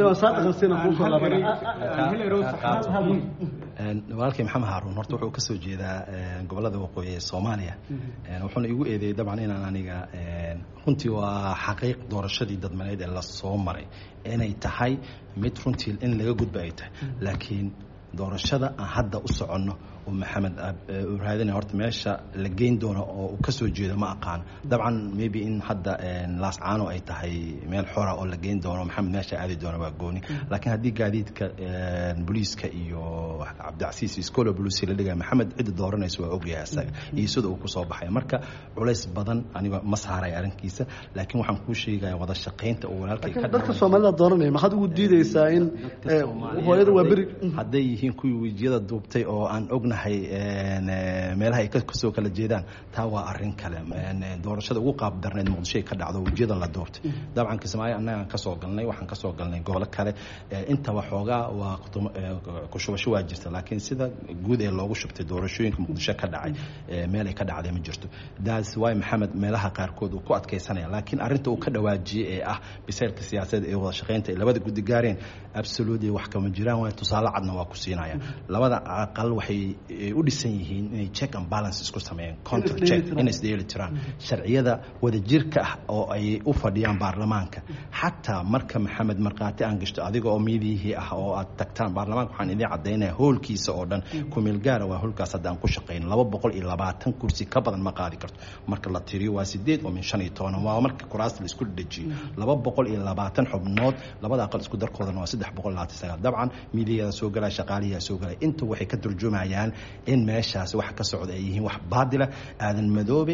walaalkay maxamed haaruun horta wuxuu ka soo jeedaa gobolada waqooyi ee soomaaliya wuxuuna igu eedeeyey dabcan inaan aniga runtii waa xaqiiq doorashadii dadmaneed ee la soo maray inay tahay mid runtii in laga gudba ay tahay laakiin doorashada aan hadda u soconno oo maxamed raadina horta meesha la geyn doono oo uu ka soo jeedo ma aqaan dabcan maybe in hadda laascaano ay tahay meel xora oo la geyn doono maxamed meesha aadi doono waa gooni laakiin haddii gaadiidka booliiska iyo cabdicasiis iskoola booliisi la dhigaa maxamed cidda dooranaysa waa ogyahay isaga iyo sida uu ku soo baxay marka culays badan aniga ma saaray arrinkiisa laakiin waxaan kuu sheegaya wada shaqaynta oo walaalkay ka dadka Soomaalida dooranaya maxaad ugu diidaysaa in hooyada waa bari hadday yihiin kuwii wejiyada duubtay oo aan ognahay meelaha ay kasoo kala jeedaan taa waa arin kale doorashada ugu qaab darneed muqdisho ka dhacdo wejiyada la doortay dabcan kismaayo annaga ka soo galnay waxaan ka soo galnay gobol kale inta waxoogaa waa ku shubasho waa jirta laakiin sida guud ee loogu shubtay doorashooyinka muqdisho ka dhacay meel ay ka dhacday ma jirto daas waay maxamed meelaha qaarkood uu ku adkeysanaya laakiin arinta uu ka dhawaajiyay ee ah biseelka siyaasadeed ee wada shaqeynta labada guddi gaareen absolutely wax kama jiraan waa tusaale cadna waa ku siinaya labada aqal waxay u dhisan yihiin inay check and balance isku sameeyaan counter check inay isdeeli tiraan sharciyada wada jirka ah oo ay u fadhiyaan baarlamaanka xataa marka maxamed marqaati aan gashto adiga oo miidiyihii ah oo aad tagtaan baarlamaanka waxaan idin caddaynaya hoolkiisa oo dhan kumeel gaara waa hoolkaas hadda aan ku shaqayn laba boqol iyo labaatan kursi ka badan ma qaadi karto marka la tiriyo waa sideed oo min shan iyo toban waa marka kuraasta la isku dhajiyo laba boqol iyo labaatan xubnood labada aqal isku darkoodana waa saddex boqol labaatan sagaal dabcan miidiyada soo galaya shaqaalihiyaa soo galaya inta waxay ka turjumayaan in meeshaas wax ka socda ay yihiin wax baadila aadan madoobe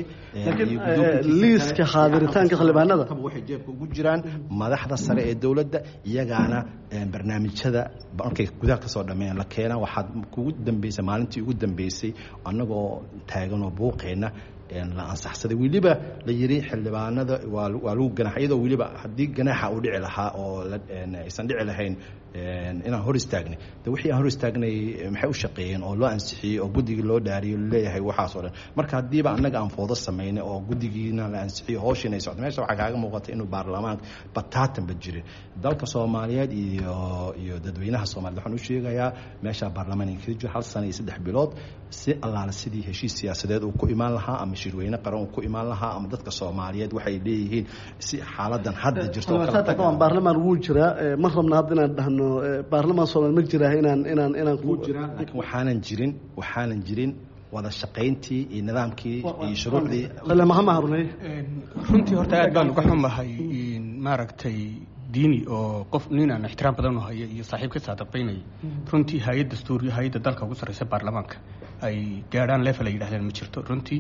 liiska xaadiritaanka xildhibaanada waxay jeebka ugu jiraan madaxda sare ee dowladda iyagaana barnaamijyada markay gudaha ka soo dhameeyaan la keena waxaad kugu dambeysay maalintii ugu dambeysay annagoo taagan oo buuqeena la ansaxsaday weliba la yiri xildhibaanada waa lagu ganaax iyadoo weliba haddii ganaaxa uu dhici lahaa oo aysan dhici lahayn inaan hor istaagnay de wixii aan hor istaagnay maxay u shaqeeyeen oo loo ansixiyey oo guddigii loo dhaariyey leeyahay waxaas oo dhan marka haddiiba annaga aan foodo samaynay oo guddigiina la ansixiyey howshiina ay socdo meesha waxaa kaaga muuqata inuu baarlamaanka bataatanba jirin dalka soomaaliyeed iyo iyo dadweynaha soomaaliyed waxaan u sheegayaa meesha baarlamaan in kaga jiro hal sano iyo saddex bilood si allaala sidii heshiis siyaasadeed uu ku imaan lahaa ama shirweyne qaran uu ku imaan lahaa ama dadka soomaaliyeed waxay leeyihiin si xaaladan hadda jirto baarlamaan wuu jiraa ma rabna hadda inaan dhahno baarlamaan Soomaaliya ma jiraa inaan inaan inaan ku jiraa laakiin waxaanan jirin waxaanan jirin wada shaqayntii iyo nidaamkii iyo shuruucdii qala ma hamarnay runtii horta aad baan uga xumahay in maaragtay diini oo qof nin aan ixtiraam badan u hayo iyo saaxiibka saadaqaynay runtii hay'ad dastuuri hay'adda dalka ugu sareysa baarlamaanka ay gaaraan level ay yiraahdeen ma jirto runtii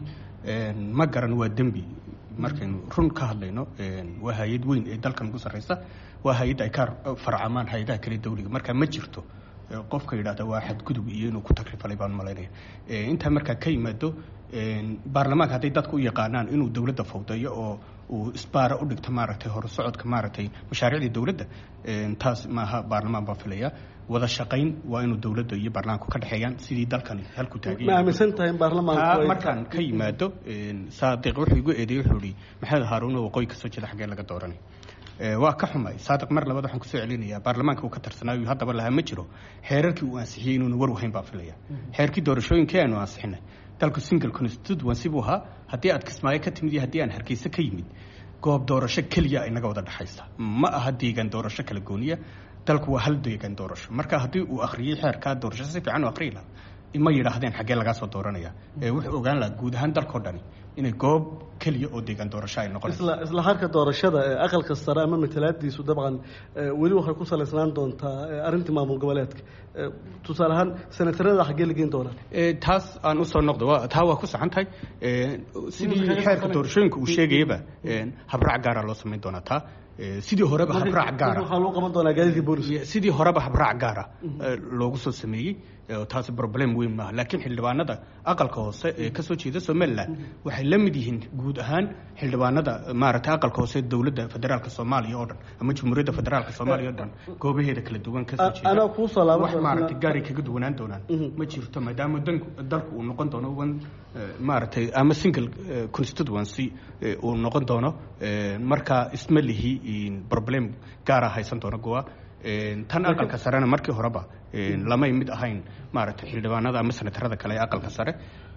ma garan waa dambi markaynu run ka hadlayno waa hay'ad weyn ee dalkan ugu sareysa waa hay'ad ay ka farcamaan hay'adaha kale dawliga marka ma jirto qofka yiraahdo waa xadgudub iyo inuu ku takrifalay baan malaynaya inta marka ka yimaado baarlamaanka haday dadku u yaqaanaan inuu dawladda fawdayo oo uu isbaara u dhigto maaragtay hor socodka maaragtay mashaariicda dawladda taas maaha baarlamaan baa filaya wada shaqayn waa inuu dawladda iyo baarlamaanku ka dhaxeeyaan sidii dalkan halku taagay ma aaminsan tahay baarlamaanku markaan ka yimaado saadiq wuxuu igu eedeeyay wuxuu yiri maxamed haaruun oo waqooyi ka soo jeeda xagee laga dooranay waa ka xumay saadiq mar labaad waxaan ku soo celinayaa baarlamaanka uu ka tarsanaayo haddaba laha ma jiro xeerarkii uu ansixiyay inuu war wahayn baa filaya xeerkii doorashooyinkii aanu ansixinay dalku single constituency buu ahaa haddii aad kismaayo ka timid iyo haddii aan hargeysa ka yimid goob doorasho keliya inaga wada dhexaysa ma aha deegaan doorasho kala gooniya dalku waa hal deegaan doorasho marka haddii uu akhriyey xeerkaa doorasho si fiican u akhriyi lahaa ma yidhaahdeen xaggee lagaa soo dooranaya wuxuu ogaan lahaa guud ahaan dalkao dhani inay goob keliya oo deegaan doorasho ay noqonayso isla isla harka doorashada aqalka sare ama matalaadiisu dabcan weli waxay ku salaysnaan doontaa arrintii maamul goboleedka tusaale ahaan senatarada xaggee la geyn doonaa taas aan usoo noqdo taa waa ku saxan tahay sidii xeerka doorashooyinka uu sheegayaba habraac gaara loo samayn doonaa taa sidii horeba habraac gaara waxaa loo qaban doonaa gaadiidka booliska sidii horeba habraac gaara loogu soo sameeyey taasi problem weyn maaha laakiin xildhibaanada aqalka hoose ee ka soo jeeda Somaliland waxay la mid yihiin guud ahaan xildhibaanada maaragtay aqalka hoose dawladda federaalka Soomaaliya oo dhan ama Jamhuuriyadda Federaalka Soomaaliya oo dhan goobaheeda kala duwan ka soo jeeda ana ku salaamo wax maaragtay gaari kaga duwanaan doonaan ma jirto maadaama dalku uu noqon doono wan maaragtay ama single constituency uu noqon doono marka ismalihi problem gaar ah haysan doono go'a tan aqalka sarena markii horeba lama mid ahayn maaragtay xildhibaanada ama senatarada kale ee aqalka sare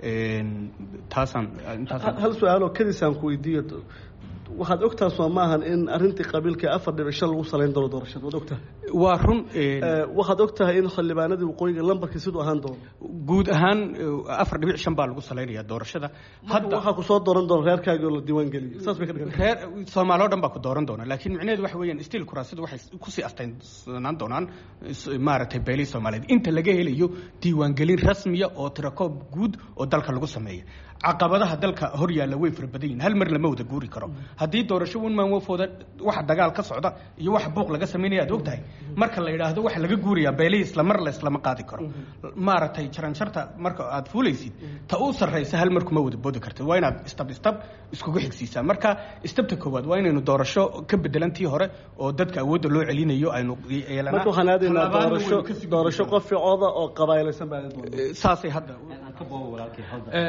taasan hal su'aal oo kadisaan ku weydiiyo waxaad ogtaa soo maahan in arrintii qabiilka afar dhibic shan lagu salayn doono doorashada waad ogtaa waa run waxaad ogtahay in xildhibaanadii waqooyiga lambarkii siduu ahaan doono guud ahaan afar dhibic shan baa lagu salaynayaa doorashada hadda waxaa ku soo dooran doona reerkaagii oo la diiwaan geliyo saas bay ka dhigan reer Soomaali oo dhan baa ku dooran doona laakiin micnaheedu waxa weeyaan still kuraasadu waxay ku sii astaynaan doonaan maaragtay beelii Soomaaliyeed inta laga helayo diiwaan gelin rasmiya oo tirakoob guud oo dalka lagu sameeyo caqabadaha dalka hor yaalla way farbadeen hal mar lama wada guuri karo haddii doorasho un maan wafooda waxa dagaal ka socda iyo waxa buuq laga sameeyay aad ogtahay marka la yiraahdo waxa laga guuriyaa beelay isla mar la isla ma qaadi karo maaragtay jaranjarta marka aad fuulaysid ta uu sarreysa hal mar kuma wada boodi kartid waa inaad istab istab iskugu xigsiisaa marka istabta koowaad waa inaynu doorasho ka bedelantii hore oo dadka awoodda loo celinayo aynu yeelana marka waxaan aadaynaa doorasho doorasho qof ficooda oo qabaaylaysan baa doonaa saasay hadda ka boobo walaalkay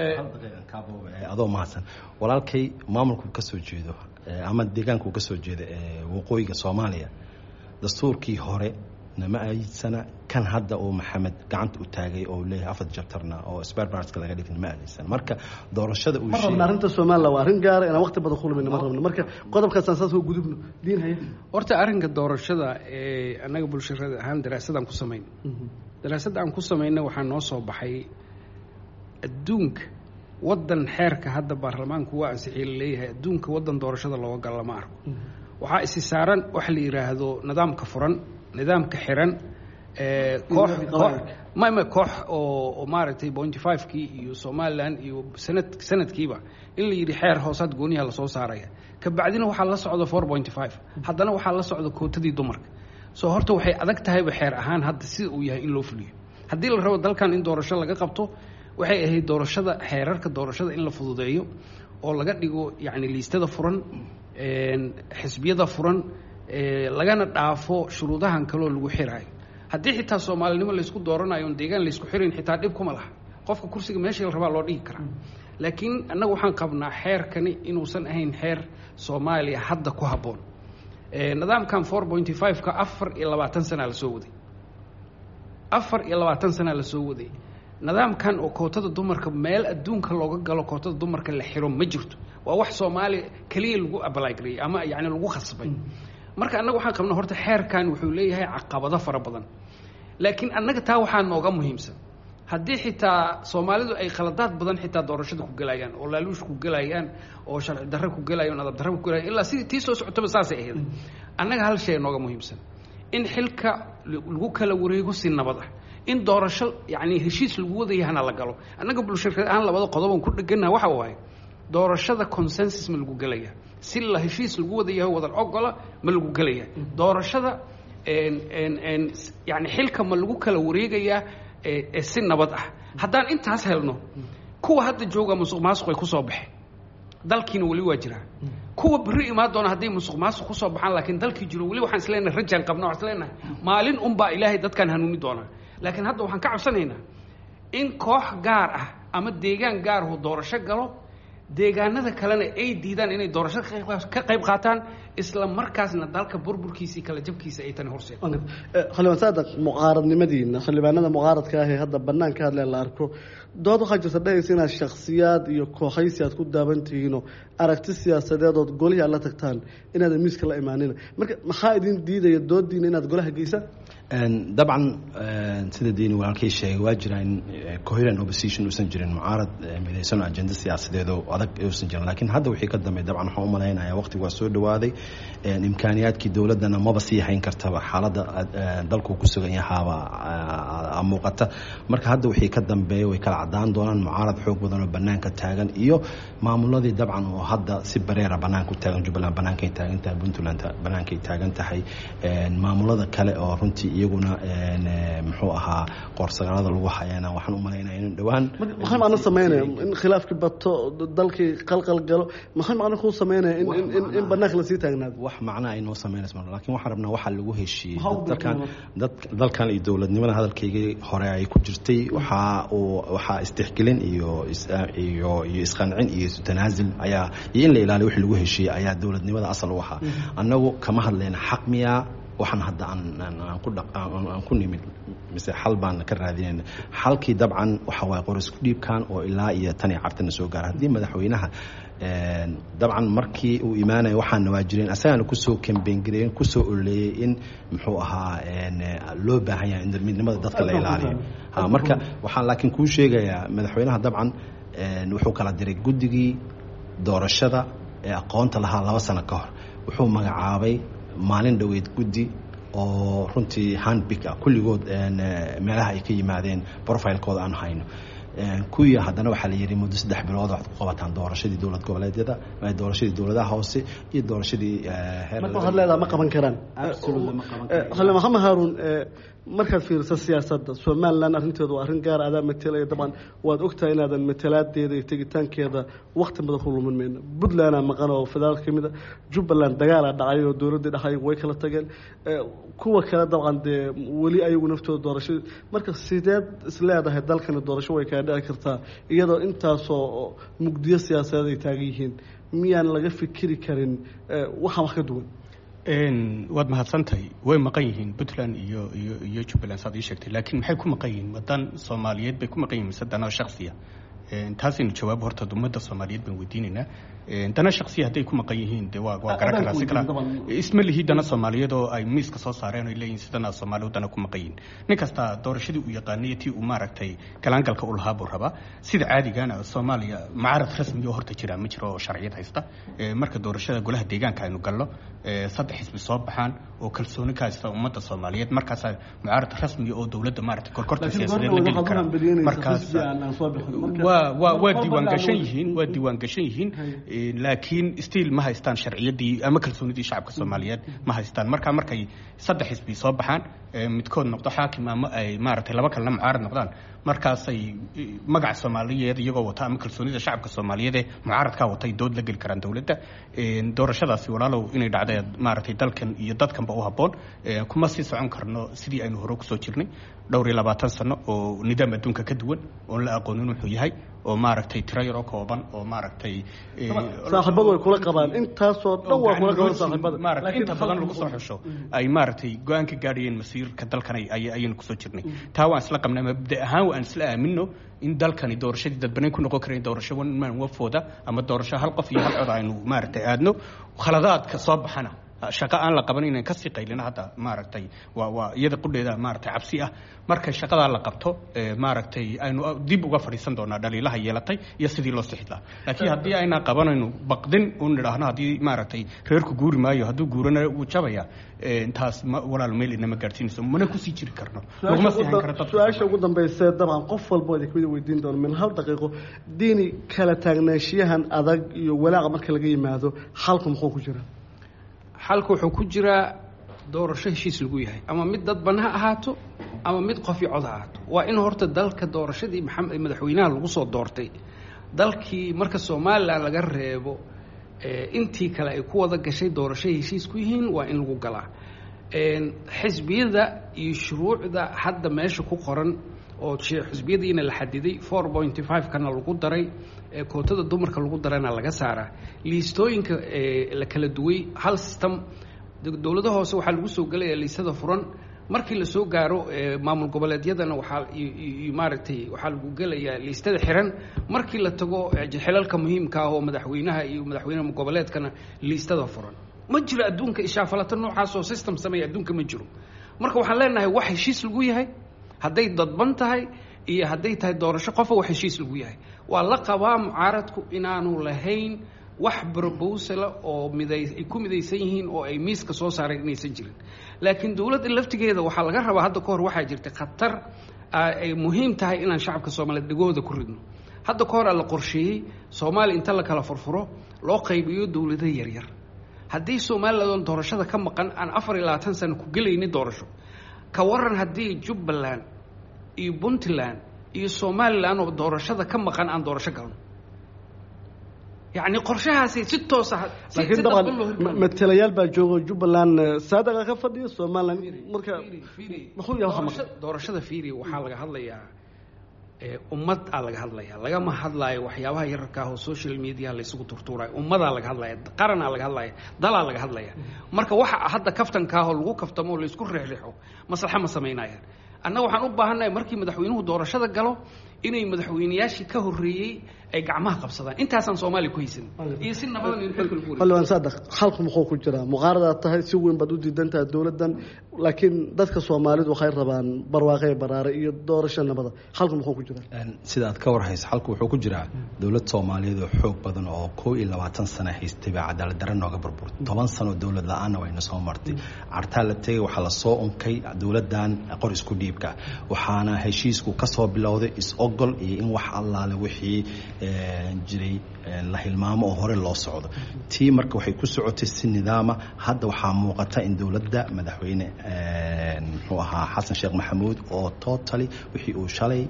adoo mahadsan walaalkay maamulku ka soo jeedo ama deegaanku ka soo jeeda ee waqooyiga Soomaaliya dastuurkii hore nama aysana kan hadda oo Maxamed gacanta u taagay oo leeyahay afar jabtarna oo spare parts laga dhigin ma alaysan marka doorashada uu sheegay arinta Soomaaliya waa arin gaar ah in waqti badan kulmayna ma rabno marka qodobka asaas oo gudubno diin hay horta arinka doorashada ee anaga bulshada ahaan daraasadan ku sameyn daraasada aan ku sameeyna waxa noo soo baxay adduunka wadan xeerka hadda baarlamaanku waa ansixiyay leeyahay adduunka wadan doorashada looga gal lama arko waxa isi saaran wax la yiraahdo nidaamka furan nidaamka xiran ee koox ma ma koox oo maaragtay point five kii iyo Soomaaliland iyo sanad sanadkiiba in la yiri xeer hoosaad gooniyaha la soo saaraya ka bacdina waxa la socdo four point five haddana waxa la socdo kootadii dumarka soo horta waxay adag tahay xeer ahaan hadda si uu yahay in loo fuliyo haddii la rabo dalkan in doorasho laga qabto waxay ahayd doorashada xeerarka doorashada in la fududeeyo oo laga dhigo yaani liistada furan een xisbiyada furan ee lagana dhaafo shuruudahan kale oo lagu xirayo haddii xitaa Soomaalinimo la isku dooranayo deegaan la isku xirin xitaa dhib kuma laha qofka kursiga meesha la rabaa loo dhigi karaa laakiin annagu waxaan qabnaa xeerkani inuusan ahayn xeer Soomaaliya hadda ku haboon ee nidaamkan four point five ka afar iyo labaatan sano la soo waday afar iyo labaatan sano la soo waday nidaamkan oo kootada dumarka meel adduunka looga galo kootada dumarka la xiro ma jirto waa wax Soomaali kaliya lagu apply gareey ama yaani lagu khasbay marka annagu waxaan qabnaa horta xeerkan wuxuu leeyahay caqabado fara badan laakiin annaga taa waxaa nooga muhiimsan haddii xitaa Soomaalidu ay khaladaad badan xitaa doorashada ku galayaan oo laaluush ku galayaan oo sharci darro ku galayaan adab darro ku galayaan ilaa sidii tii soo socotaba saas ay ahayd annaga hal shay nooga muhiimsan in xilka lagu kala wareego si nabad ah in doorasho yaani heshiis lagu wadayahana la galo annaga bulshada aan labada qodob ku dhiganahay waxa waay doorashada consensus ma lagu galaya si la heshiis lagu wadayahay wada ogola ma lagu galaya doorashada een een een yaani xilka ma lagu kala wareegaya ee si nabad ah haddaan intaas helno kuwa hadda jooga musuqmaasuq ay ku soo baxeen dalkiina wali waa jira kuwa bari imaad doona haddii musuqmaasuq ku soo baxaan laakiin dalkii jiro wali waxaan isleenahay rajaan qabnaa waxaan isleenahay maalin un baa ilaahay dadkan hanuuni doona laakiin hadda waxaan ka cabsanaynaa in koox gaar ah ama deegaan gaar ah doorasho galo deegaanada kalena ay diidaan inay doorasho ka qayb qaataan isla markaasna dalka burburkiisa kala jabkiisa ay tan horseed xildhibaan saadaq muqaaradnimadiina xildhibaanada muqaaradka ah ee hadda banaanka hadle la arko dood waxaa jirta dhahaysa inaad shakhsiyaad iyo kooxaysi aad ku daaban tihiinoo aragti siyaasadeed ood golihii aad la tagtaan inaadan miiska la imaanina marka maxaa idin diidaya doodiina inaad golaha geysaan dabcan sida diini walaalkay sheegay waa jira in coherent opposition uusan jirin mucaarad midaysan oo ajenda siyaasadeed oo adag uusan jirin laakiin hadda wixii ka dambeeyay dabcan waxaan u malaynayaa waqtigu waa soo dhawaaday imkaaniyaadkii dowladana maba sii hayn kartaba xaaladda dalku ku sugan yahaaba muuqata marka hadda wixii ka dambeeyay way kala cadaan doonaan mucaarad xoog badan oo banaanka taagan iyo maamuladii dabcan oo hadda si bareera banaanka u taagan Jubbaland banaanka ay taagan tahay Puntland banaanka ay taagan tahay maamulada kale oo runtii iyaguna muxuu ahaa qorsaqalada lagu hayana waxaan u maleynayaa in dhawaan maxay macna sameynay in khilaafki bato dalkii qalqal galo maxay macna ku sameynay in in in banaanka la sii taagnaado wax macna ay noo sameynayso laakiin waxaan rabnaa waxa lagu heshiiyay dalkan dalkan iyo dowladnimada hadalkayga hore ay ku jirtay waxa oo waxa istixgelin iyo iyo iyo isqancin iyo tanaazul ayaa in la ilaaliyo wixii lagu heshiiyay ayaa dowladnimada asal u ahaa annagu kama hadlayna xaq miya waxaan hadda aan aan ku aan ku nimid mise xal baan ka raadinayna xalkii dabcan waxa waa qoris ku dhiibkan oo ilaa iyo tan iyo cartana soo gaar hadii madaxweynaha dabcan markii uu iimaanay waxaan nawaajireen asagana ku soo campaign gareeyeen ku soo oleeyay in muxuu ahaa loo baahan yahay in midnimada dadka la ilaaliyo ha marka waxaan laakiin ku sheegayaa madaxweynaha dabcan wuxuu kala diray guddigii doorashada ee aqoonta lahaa laba sano ka hor wuxuu magacaabay maalin dhaweyd guddi oo runtii handpick ah kulligood meelaha ay ka yimaadeen profilekooda aan hayno kuya haddana waxaa la yidhi muddo saddex bilood waxaad ku qabataan doorashadii dowlad goboleedyada doorashadii dowladaha hoose iyo doorashadii heer waxaad leedahay ma qaban karaan xalli maxamed haaruun markaad fiiriso siyaasadda Somaliland arrinteedu waa arrin gaar ah matalaya dabcan waad ogtahay inaadan matalaadeeda iyo tegitaankeeda waqti badan ku lumin meena Puntland maqan oo federaalka kamid ah Jubbaland dagaal dhacay oo dowladda dhaxay way kala tageen kuwa kale dabcan de wali ayagu naftooda doorasho marka sideed isleedahay dalkan doorasho way ka dhici kartaa iyadoo intaas oo mugdiyo siyaasadeed ay taagan yihiin miyaan laga fikiri karin waxa wax ka duwan waad mahadsantahay way maqan yihiin Puntland iyo iyo iyo Jubbaland saad ii sheegtay laakiin maxay ku maqan yihiin wadan Soomaaliyeed bay ku maqan yihiin mise dana shakhsiya taasina jawaab horta ummadda Soomaaliyeed baan weydiinaynaa dana shakhsiya hadday ku maqan yihiin de waa waa garan karaa si kala isma lihi dana Soomaaliyeed oo ay miiska soo saareen oo leeyihiin sidana Soomaaliyeed dana ku maqan yihiin nin kasta doorashadii uu yaqaanay tii uu maaragtay kalaangalka u lahaa buu rabaa sida caadigaana Soomaaliya mucaarad rasmi oo horta jira ma jiro oo sharciyad haysta marka doorashada golaha deegaanka aynu galno saddex xisbi soo baxaan oo kalsooni ka haysta ummadda Soomaaliyeed markaas mucaarad rasmi oo dowladda maaragtay korkorta siyaasadeed la geli kara markaas waa waa waa diiwaan gashan yihiin waa diiwaan gashan yihiin laakiin still ma haystaan sharciyadii ama kalsoonidii shacabka Soomaaliyeed ma haystaan marka markay saddex xisbi soo baxaan midkood noqdo xaakim ama ay maaragtay laba kalena mucaarad noqdaan markaas ay magaca Soomaaliyeed iyagoo wata ama kalsoonida shacabka Soomaaliyeed ee mucaaradka watay dood la geli karaan dowladda doorashadaasi walaalow inay dhacday maaragtay dalkan iyo dadkanba u haboon kuma sii socon karno sidii aynu hore ku soo jirnay dhowr iyo labaatan sano oo nidaam adduunka ka duwan oo la aqoonin wuxuu yahay oo maaragtay tiro yar oo kooban oo maaragtay saaxiibadu way kula qabaan intaasoo dhan waa kula qabaan saaxiibada maaragtay inta badan lagu soo xusho ay maaragtay go'aan ka gaadhayeen masiirka dalkan ay ayaynu ku soo jirnay taa waan isla qabnaa mabda ahaan waan isla aamino in dalkani doorashadii dadbanaan ku noqon kareen doorasho one man wafooda ama doorasho hal qof iyo hal cod aynu maaragtay aadno khaladaadka soo baxana shaqo aan la qaban inaan ka sii qaylina hadda maaragtay waa waa iyada qudheeda maaragtay cabsi ah marka shaqada la qabto maaragtay aynu dib uga fadhiisan doonaa dhaliilaha yeelatay iyo sidii loo sixi lahaa laakiin haddii ayna qabanayno baqdin u nidhaahno haddii maaragtay reerku guuri maayo hadduu guurana uu jabaya intaas walaal meel inama gaadhsiinayso mana kusii jiri karno laguma sii hayn karo dad su-aasha ugu dambaysa dabcan qof walba idin kamid weydiin doono min hal daqiiqo diini kala taagnaanshiyahan adag iyo walaaqa marka laga yimaado xalku muxuu ku jira xalku wuxuu ku jiraa doorasho heshiis lagu yahay ama mid dadban ha ahaato ama mid qof iyo cod ha ahaato waa in horta dalka doorashadii maxamed madaxweynaha lagu soo doortay dalkii marka Soomaaliland laga reebo intii kale ay ku wada gashay doorasho heshiis ku yihiin waa in lagu galaa xisbiyada iyo shuruucda hadda meesha ku qoran oo xisbiyadiina la xadiday four point five kana lagu daray kootada dumarka lagu darayna laga saaraa liistooyinka la kala duway hal system dowladda hoose waxaa lagu soo galaya liistada furan markii la soo gaaro maamul goboleedyadana waxaa maaragtay waxaa lagu gelayaa liistada xiran markii la tago xilalka muhiimka ah oo madaxweynaha iyo madaxweynaha goboleedkana liistada furan ma jiro adduunka ishaafalata noocaas oo system sameeya adduunka ma jiro marka waxaan leenahay wax heshiis lagu yahay hadday dadban tahay iyo hadday tahay doorasho qofa wax heshiis lagu yahay waa la qabaa mucaaradku inaanu lahayn wax proposal oo miday ay ku midaysan yihiin oo ay miiska soo saareen inaysan jirin laakiin dawladda laftigeeda waxaa laga rabaa hadda ka hor waxaa jirta khatar ay muhiim tahay inaan shacabka Soomaaliyeed dhigooda ku ridno hadda ka hor la qorsheeyay Soomaali inta la kala furfuro loo qaybiyo dawlado yar yar haddii Soomaaliland doorashada ka maqan aan afar iyo labaatan sano ku galeynay doorasho ka waran haddii Jubbaland iyo Puntland iyo Somaliland oo doorashada ka maqan aan doorasho galno يعني qorshahaasi si toos ah laakiin dabcan matalayaal baa jooga Jubbaland saadaqa ka fadhiyo Somaliland marka maxuu yahay waxa doorashada fiiri waxa laga hadlayaa ee ummad aa laga hadlayaa laga ma hadlayo waxyaabaha yararka ah oo social media la isugu turtuuray ummada laga hadlayaa qaran laga hadlayaa dala laga hadlayaa marka waxa hadda kaftanka ah oo lagu kaftamo la isku reexreexo maslaxa ma sameynayaan annaga waxaan u baahanahay markii madaxweynuhu doorashada galo inay madaxweynayaashii ka horeeyay ay gacmaha qabsadaan intaasan Soomaali ku haysan iyo si nabadan in xilka lagu walaal saadaq xalku muxuu ku jira muqaarada tahay si weyn bad u diidantaa dawladdan laakiin dadka Soomaalidu waxay rabaan barwaaqay baraare iyo doorasho nabada xalku muxuu ku jira sida aad ka warhayso xalku wuxuu ku jiraa dawlad Soomaaliyeed oo xoog badan oo kow iyo labaatan sano haystay cadaalad darro nooga burbur toban sano dawlad la'aan wayna soo martay carta la tagay waxa la soo unkay dawladdan qor isku dhiibka waxaana heshiisku ka soo bilowday is ogol iyo in wax allaale wixii jiray la hilmaamo oo hore loo socdo tii marka waxay ku socotay si nidaama hadda waxaa muuqata in dawladda madaxweyne muxuu ahaa Xasan Sheekh Maxamuud oo totally wixii uu shalay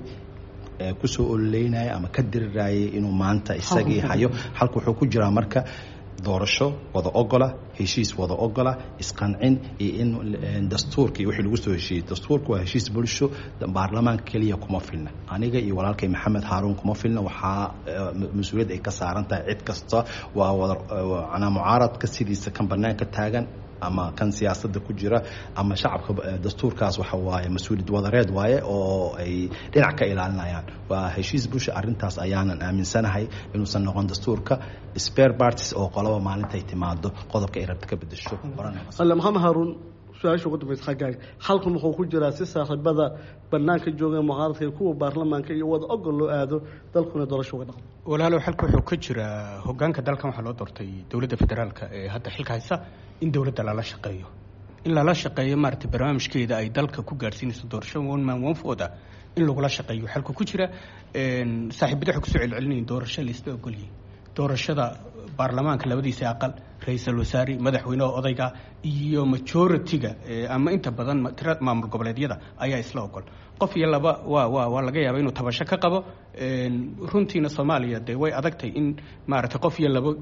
ku soo oleynay ama ka dirirayay inuu maanta isagii hayo halka wuxuu ku jiraa marka doorasho wada ogola heshiis wada ogola isqancin iyo in dastuurkii wixii lagu soo heshiiyay dastuurku waa heshiis bulsho baarlamaanka kaliya kuma filna aniga iyo walaalkay Maxamed Haaruun kuma filna waxa mas'uuliyad ay ka saaran tahay cid kasta waa wada ana mucaaradka sidiisa kan banaanka taagan ama kan siyaasadda ku jira ama shacabka dastuurkaas waxa waaye mas'uuliyad wadareed waaye oo ay dhinac ka ilaalinayaan waa heshiis bulsho arintaas ayaanan aaminsanahay inuusan noqon dastuurka spare parties oo qolaba maalinta ay timaado qodobka ay rabta ka bedesho Allah Maxamed Haaruun su'aasha ugu dambaysa xagaaga halku muxuu ku jiraa si saaxiibada banaanka jooga mucaaradka kuwa baarlamaanka iyo wada ogol loo aado dalkuna doorasho uga dhaqmo walaalo xalku wuxuu ka jiraa hoggaanka dalkan waxa loo doortay dawladda federaalka ee hadda xilka haysa in dawladda lala shaqeeyo in lala shaqeeyo maartay barnaamijkeeda ay dalka ku gaarsiinayso doorasho one man one vote in lagu la shaqeeyo xalku ku jira een saaxiibada xog soo celcelinay doorasho la isla ogol yahay doorashada baarlamaanka labadiisa aqal ra'iisul wasaare madaxweynaha odayga iyo majority-ga ama inta badan tirad maamul goboleedyada ayaa isla ogol qof iyo laba waa waa waa laga yaabaa inuu tabasho ka qabo een runtiina Soomaaliya de way adagtay in maaragtay qof iyo laba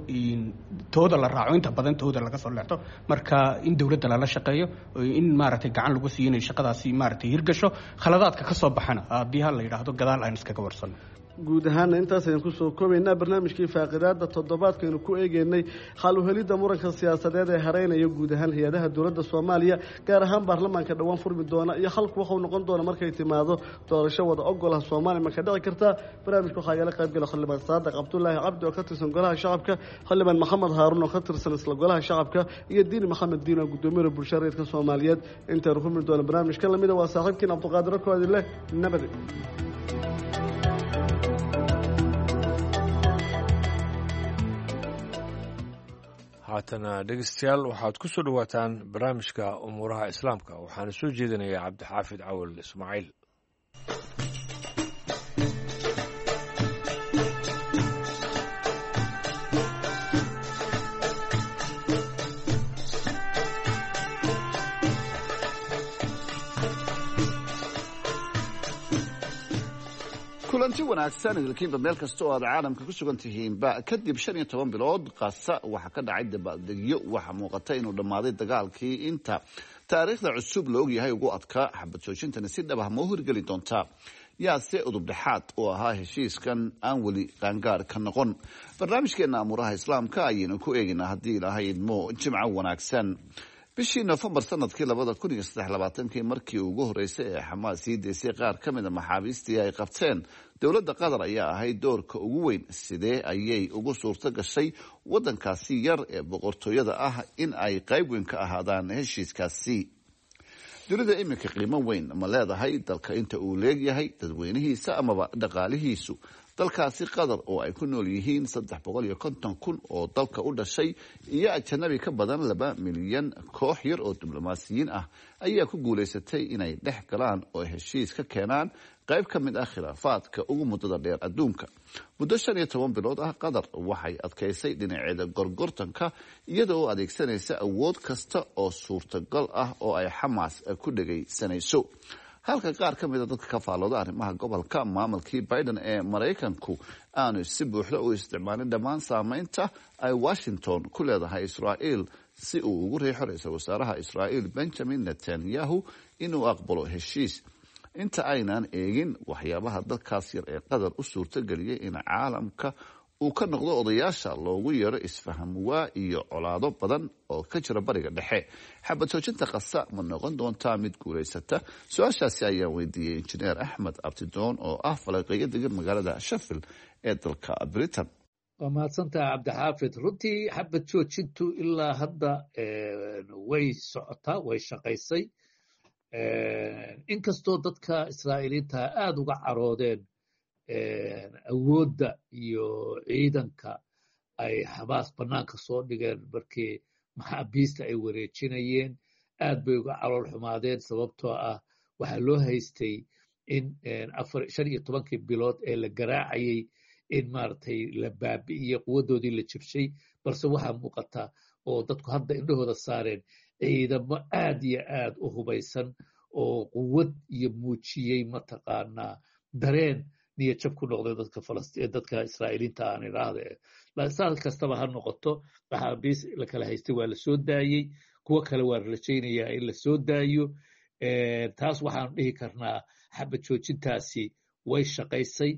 tooda la raaco inta badan tooda laga soo leexdo marka in dawladda la shaqeeyo in maaragtay gacan lagu siiyay shaqadaasi maaragtay hirgasho khaladaadka ka soo baxana hadii hal la yiraahdo gadaal aan iskaga warsan guud ahaan intaas ayaan ku soo koobaynaa barnaamijkii faaqidaada toddobaadkaynu ku eegeynay xal u helidda muranka siyaasadeed ee hareynaya guud ahaan hay-adaha dowladda Soomaaliya gaar ahaan baarlamaanka dhawaan furmi doona iyo xalku waxa uu noqon doona markay timaado doorasho wada ogolaha Soomaaliya ma ka dhici kartaa barnaamijku waxa ay la qayb galay Xildhibaan Saadiq Cabdullaahi Cabdi oo ka tirsan golaha shacabka Xildhibaan Maxamed Haaruun oo ka tirsan isla golaha shacabka iyo Diini Maxamed Diin oo gudoomiyaha bulshada rayidka Soomaaliyeed inta uu furmi doona barnaamijka lamida waa saaxiibkiin Cabduqaadir Koodile nabad haatana dhegeystayaal waxaad ku soo dhawaataan barnaamijka umuuraha islaamka waxaana soo jeedinayaa cabdixaafid cawal ismaaciil kulanti wanaagsan idilkiinba meel kasta oo aad caalamka ku sugan tihiinba kadib shan iyo toban bilood qaasa waxaa ka dhacay dabaaldegyo waxaa muuqata inuu dhammaaday dagaalkii inta taariikhda cusub la ogyahay ugu adkaa xabad joojintani si dhab ah ma u hirgeli doontaa yaase udubdhexaad oo ahaa heshiiskan aan weli qaangaar ka noqon barnaamijkeena amuuraha islaamka ayaynu ku eegaynaa haddii ilaahay idmo jimco wanaagsan bishii November sanadkii labada kun iyo saddex iyo labaatan markii ugu horeysay ee Xamaas sii deysay qaar ka mid ah maxaabiistii ay qabteen dawladda Qatar ayaa ahayd doorka ugu weyn sidee ayay ugu suurto gashay wadankaasi yar ee boqortooyada ah in ay qayb weyn ka ahaadaan heshiiskaasi dunida iminka qiimo weyn ma leedahay dalka inta uu leegyahay dadweynihiisa amaba dhaqaalihiisu dalkaasi qatar oo ay ku nool yihiin saddex boqol iyo konton kun oo dalka u dhashay iyo ajanabi ka badan laba milyan koox yar oo diblomaasiyiin ah ayaa ku guulaysatay inay dhex galaan oo heshiis ka keenaan qayb ka mid ah khilaafaadka ugu muddada dheer adduunka. muddo shan iyo toban bilood ah qatar waxay adkaysay dhinaceeda gorgortanka iyada oo adeegsanaysa awood kasta oo suurtagal ah oo ay xamaas ku dhegaysanayso. halka qaar ka mida dadka ka faallooda arrimaha gobolka maamulkii Biden ee Maraykanku aanu si buuxda u isticmaalin dhammaan saameynta ay Washington ku leedahay Israa'iil si uu ugu riixo ra'iisul wasaaraha Israa'iil Benjamin Netanyahu inuu aqbalo heshiis. inta aynan eegin waxyaabaha dalkaas yar ee qatar u suurtageliyay in caalamka uu ka noqdo odayaasha loogu yeero isfaham waa iyo colaado badan oo ka jira bariga dhexe. xabad joojinta qasa ma noqon doontaa mid guulaysata? su-aashaasi ayaan weydiiyey injineer axmed abtidoon oo ah falanqeeyo degan magaalada Sheffield ee dalka Britain. waa mahadsantaha cabdixaafid. runtii xabad joojintu ilaa hadda way socotaa, way shaqaysay. inkastoo dadka israa'iiliinta aada uga caroodeen awoodda iyo ciidanka ay xamaas bannaanka soo dhigeen markii maxaabiista ay wareejinayeen, aad bay uga calool xumaadeen sababtoo ah waxaa loo haystay in afar shan iyo tobankii bilood ee la garaacayay in maaragtay la baabi'iyey, quwaddoodii la jabshay. balse waxaa muuqata oo dadku hadda indhahooda saareen ciidamo aad iyo aad u hubaysan oo quwad iyo muujiyey mataqaanaa dareen niyad jab ku noqday dadka falastiin dadka israa'iiliinta aan idhaahda. saas kastaba ha noqoto, maxaabiis la kala haystay waa la soo daayey, kuwo kale waa rajaynayaa in la soo daayo. taas waxaanu dhihi karnaa xabad joojintaasi way shaqaysay.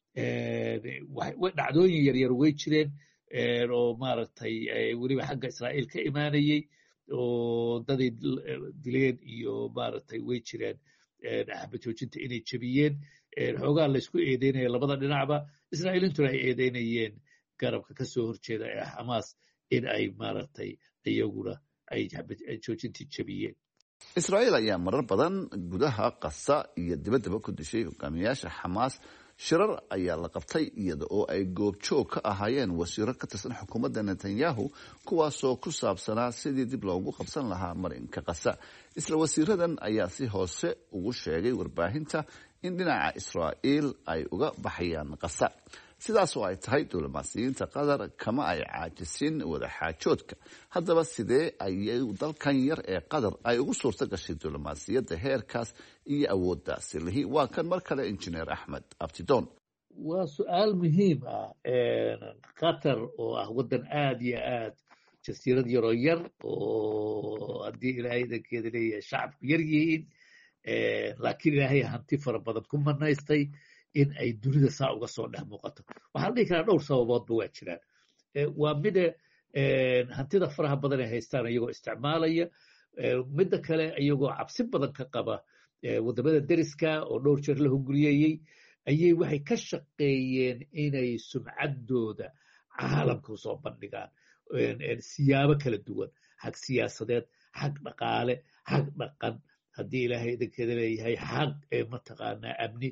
dhacdooyin yaryar way jireen oo maaragtay weliba xagga israa'iil ka imaanayey oo daday dileen iyo maaragtay way jireen xabad joojinta inay jebiyeen. xoogaa laysku eedeynaya labada dhinacba, israa'iiliintuna ay eedeynayeen garabka ka soo horjeeda ee xamaas in ay maaragtay iyaguna ay joojintii jebiyeen. israa'iil ayaa marar badan gudaha qasa iyo dibaddaba ku dishay hogaamiyayaasha xamaas. shirar ayaa la qabtay iyada oo ay goobjoog ka ahaayeen wasiiro ka tirsan xukuumadda Netanyahu kuwaasoo ku saabsanaa sidii dib loogu qabsan lahaa marinka qasa. isla wasiiradan ayaa si hoose ugu sheegay warbaahinta in dhinaca Israa'iil ay uga baxayaan qasa. sidaas oo ay tahay diblomaasiyiinta qatar kama ay caajisin wada xaajoodka. haddaba sidee ayay dalkan yar ee qatar ay ugu suurta gashay diblomaasiyadda heerkaas iyo awooddaasi lihi? waa kan mar kale injineer axmed abtidoon. waa su-aal muhiim ah. qatar oo ah waddan aad iyo aad jasiirad yaroo yar oo haddii ilaahay dankeeda leeyahay shacabku yar yihiin, laakiin ilaahay hanti fara badan ku manaystay in ay dunida saa uga soo dhex muuqato. waxaa la dhihi karaa dhowr sababoodba waa jiraan. waa mida hantida faraha badan ay haystaan iyagoo isticmaalaya. midda kale iyagoo cabsi badan ka qaba waddamada deriska oo dhowr jeer la hunguriyeeyey, ayay waxay ka shaqeeyeen inay sumcaddooda caalamka usoo bandhigaan siyaabo kala duwan, xag siyaasadeed, xag dhaqaale, xag dhaqan, haddii ilaahay idankeeda leeyahay, xag mataqaanaa amni.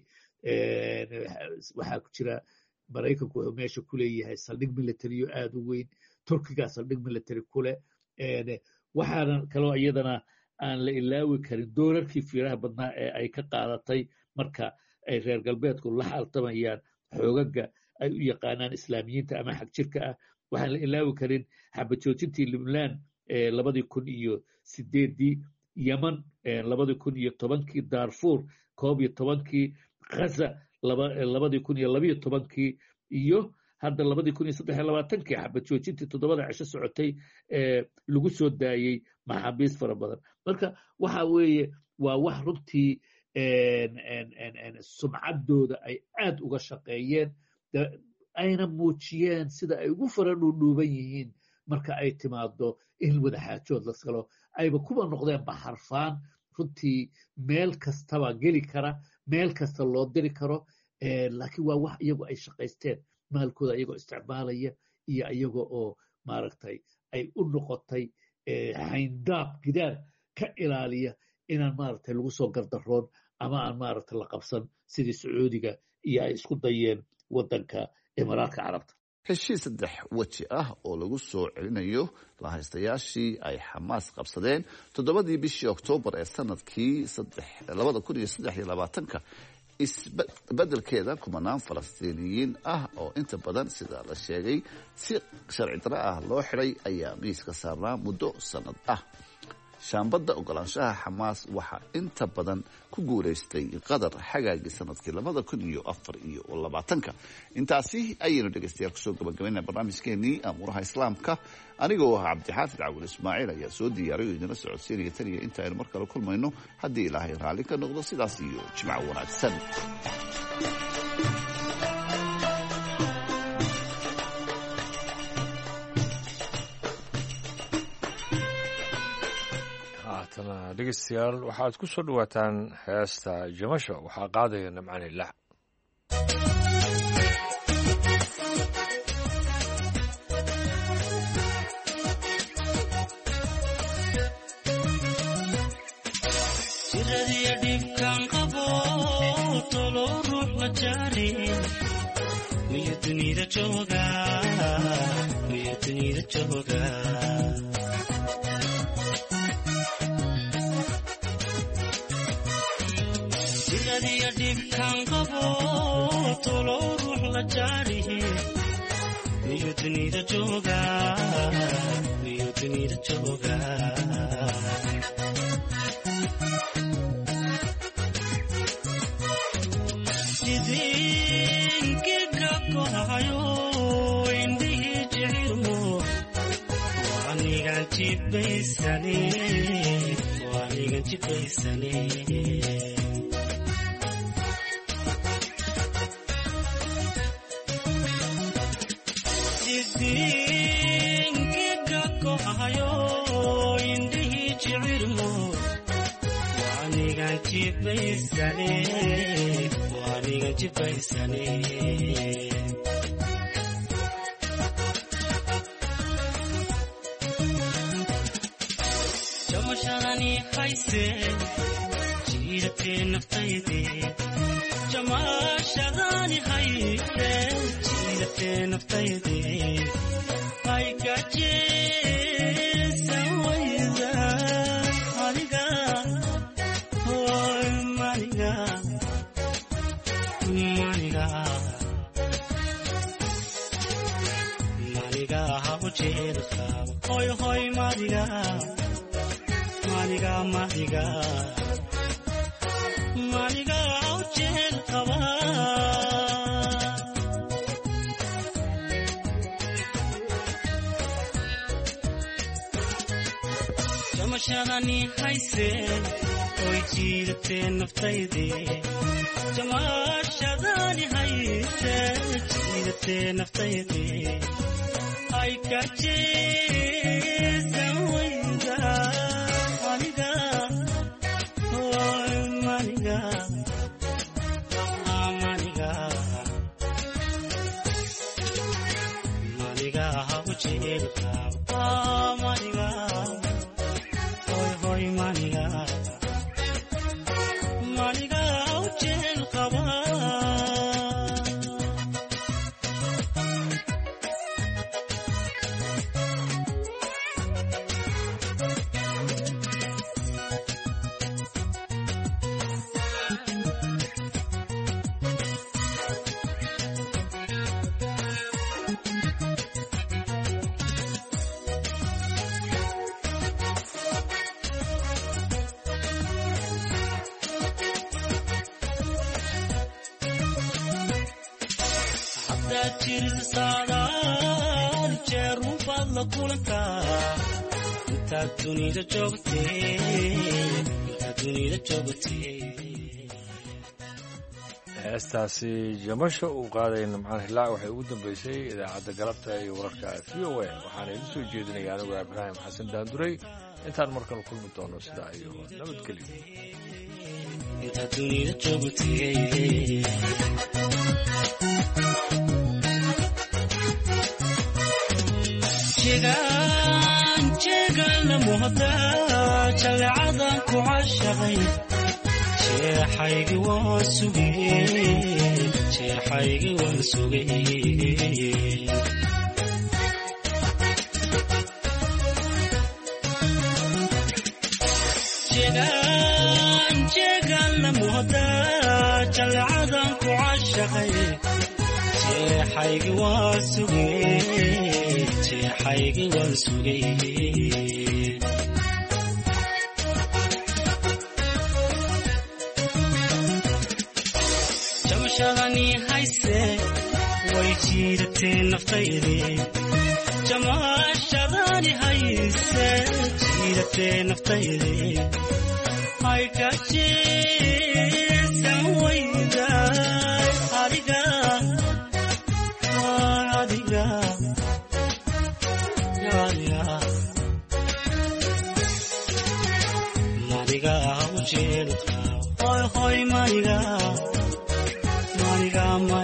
waxaa ku jira maraykanku wuxuu meesha ku leeyahay saldhig militariyo aad u weyn, turkigaa saldhig military kuleh. waxaana kaloo iyadana aan la ilaawi karin doorarkii fiiraha badnaa ee ay ka qaadatay marka ay reer galbeedku la xaltamayaan xoogaga ay u yaqaanaan islaamiyiinta ama xag jirka ah. waxaan la ilaawi karin xabad joojintii Puntland labadii kun iyo sideedii, Yemen labadii kun iyo tobankii, Darfur koob iyo tobankii, Gaza labadii kun iyo labiyo tobankii, iyo hadda labadii kun iyo saddex iyo labaatankii xabad joojintii toddobada cisho socotay ee lagu soo daayey maxaabiis fara badan. marka waxa weeye waa wax runtii sumcaddooda ay aad uga shaqeeyeen, ayna muujiyeen sida ay ugu fara dhuudhuuban yihiin marka ay timaado in wada xaajood la galo. ayba kuba noqdeen baxarfaan runtii meel kastaba geli kara, meel kasta loo diri karo. laakiin waa wax iyagu ay shaqaysteen, maalkooda iyagoo isticmaalaya iyo iyaga oo maaragtay ay u noqotay hayndaab gidaar ka ilaaliya inaan maaragtay lagu soo gardaroon ama aan maaragtay la qabsan sidii sacuudiga iyo ay isku dayeen waddanka imaaraadka carabta. heshiis saddex weji ah oo lagu soo celinayo lahaystayaashii ay xamaas qabsadeen toddobadii bishii oktoobar ee sanadkii labada kun iyo saddex iyo labaatanka isbedelkeeda kumanaan falastiiniyiin ah oo inta badan sida la sheegay si sharci darro ah loo xidhay ayaa miiska saarnaa muddo sanad ah. shaambadda ogolaanshaha xamaas waxaa inta badan ku guulaystay qatar xagaagii sanadkii labada kun iyo afar iyo labaatanka. intaasi ayaynu dhegaystayaal kusoo gabagabaynaa barnaamijkeenii amuuraha islaamka. anigoo ah cabdixaafid cawil ismaaciil ayaa soo diyaariyo idinla socodsiinaya tan iyo inta aynu mar kale kulmayno haddii ilaahay raalli ka noqdo sidaas iyo jimco wanaagsan. dhegeystayaal waxaad ku soo dhawaataan heesta jamasho waxaa qaadaya nimcaan ilaah. jiradiya dhibkaan qabo tolo ruux la jaarin miyo dunida jooga miyo dunida jooga jiradiya dhibkaan qabo tolo ruux la jaarihin miyo dunida jooga miyo dunida jooga idinkiga kohayo indhihii jecirmo waanigan jibaysane waanigan jibaysane idinkiga kohayo indhihii jecirmo waanigan jibaysane waanigan jibaysane jamashadani hayse jiiratee naftayde jamashadani hayse jiiratee naftayde ay gajeesa wayda aniga hoy maniga maniga maniga habujeelka hoy hoy maniga maniga maniga maniga habujeelka jamashadani hayse oy jiiratee naftayde jamashadani hayse jiiratee naftayde ay gajeesa wayda maniga hoy maniga maniga maniga habujeelka maniga hoy hoy maniga maniga habujeelka heestaasi jamasho uu qaaday nimcaan hilaac waxay ugu dambeysay idaacadda galabta iyo wararka v o a waxaana idin soo jeedinaya anigoo ibraahim xasan daanduray intaan markale kulmi doono sidaa iyo nabadgelyo. jalcadan ku cashaqay jeexaygi waan sugay jeexaygi waan sugay jeegan jeegan la mooda jalcadan ku cashaqay jeexaygi waan sugay jeexaygi waan sugay jamashadani hayse way jiidatee naftaydi jamashadani hayse jiidatee naftaydi ay ka jeesan wayda adiga adiga adiga maniga ujeedka hoy hoy maniga maniga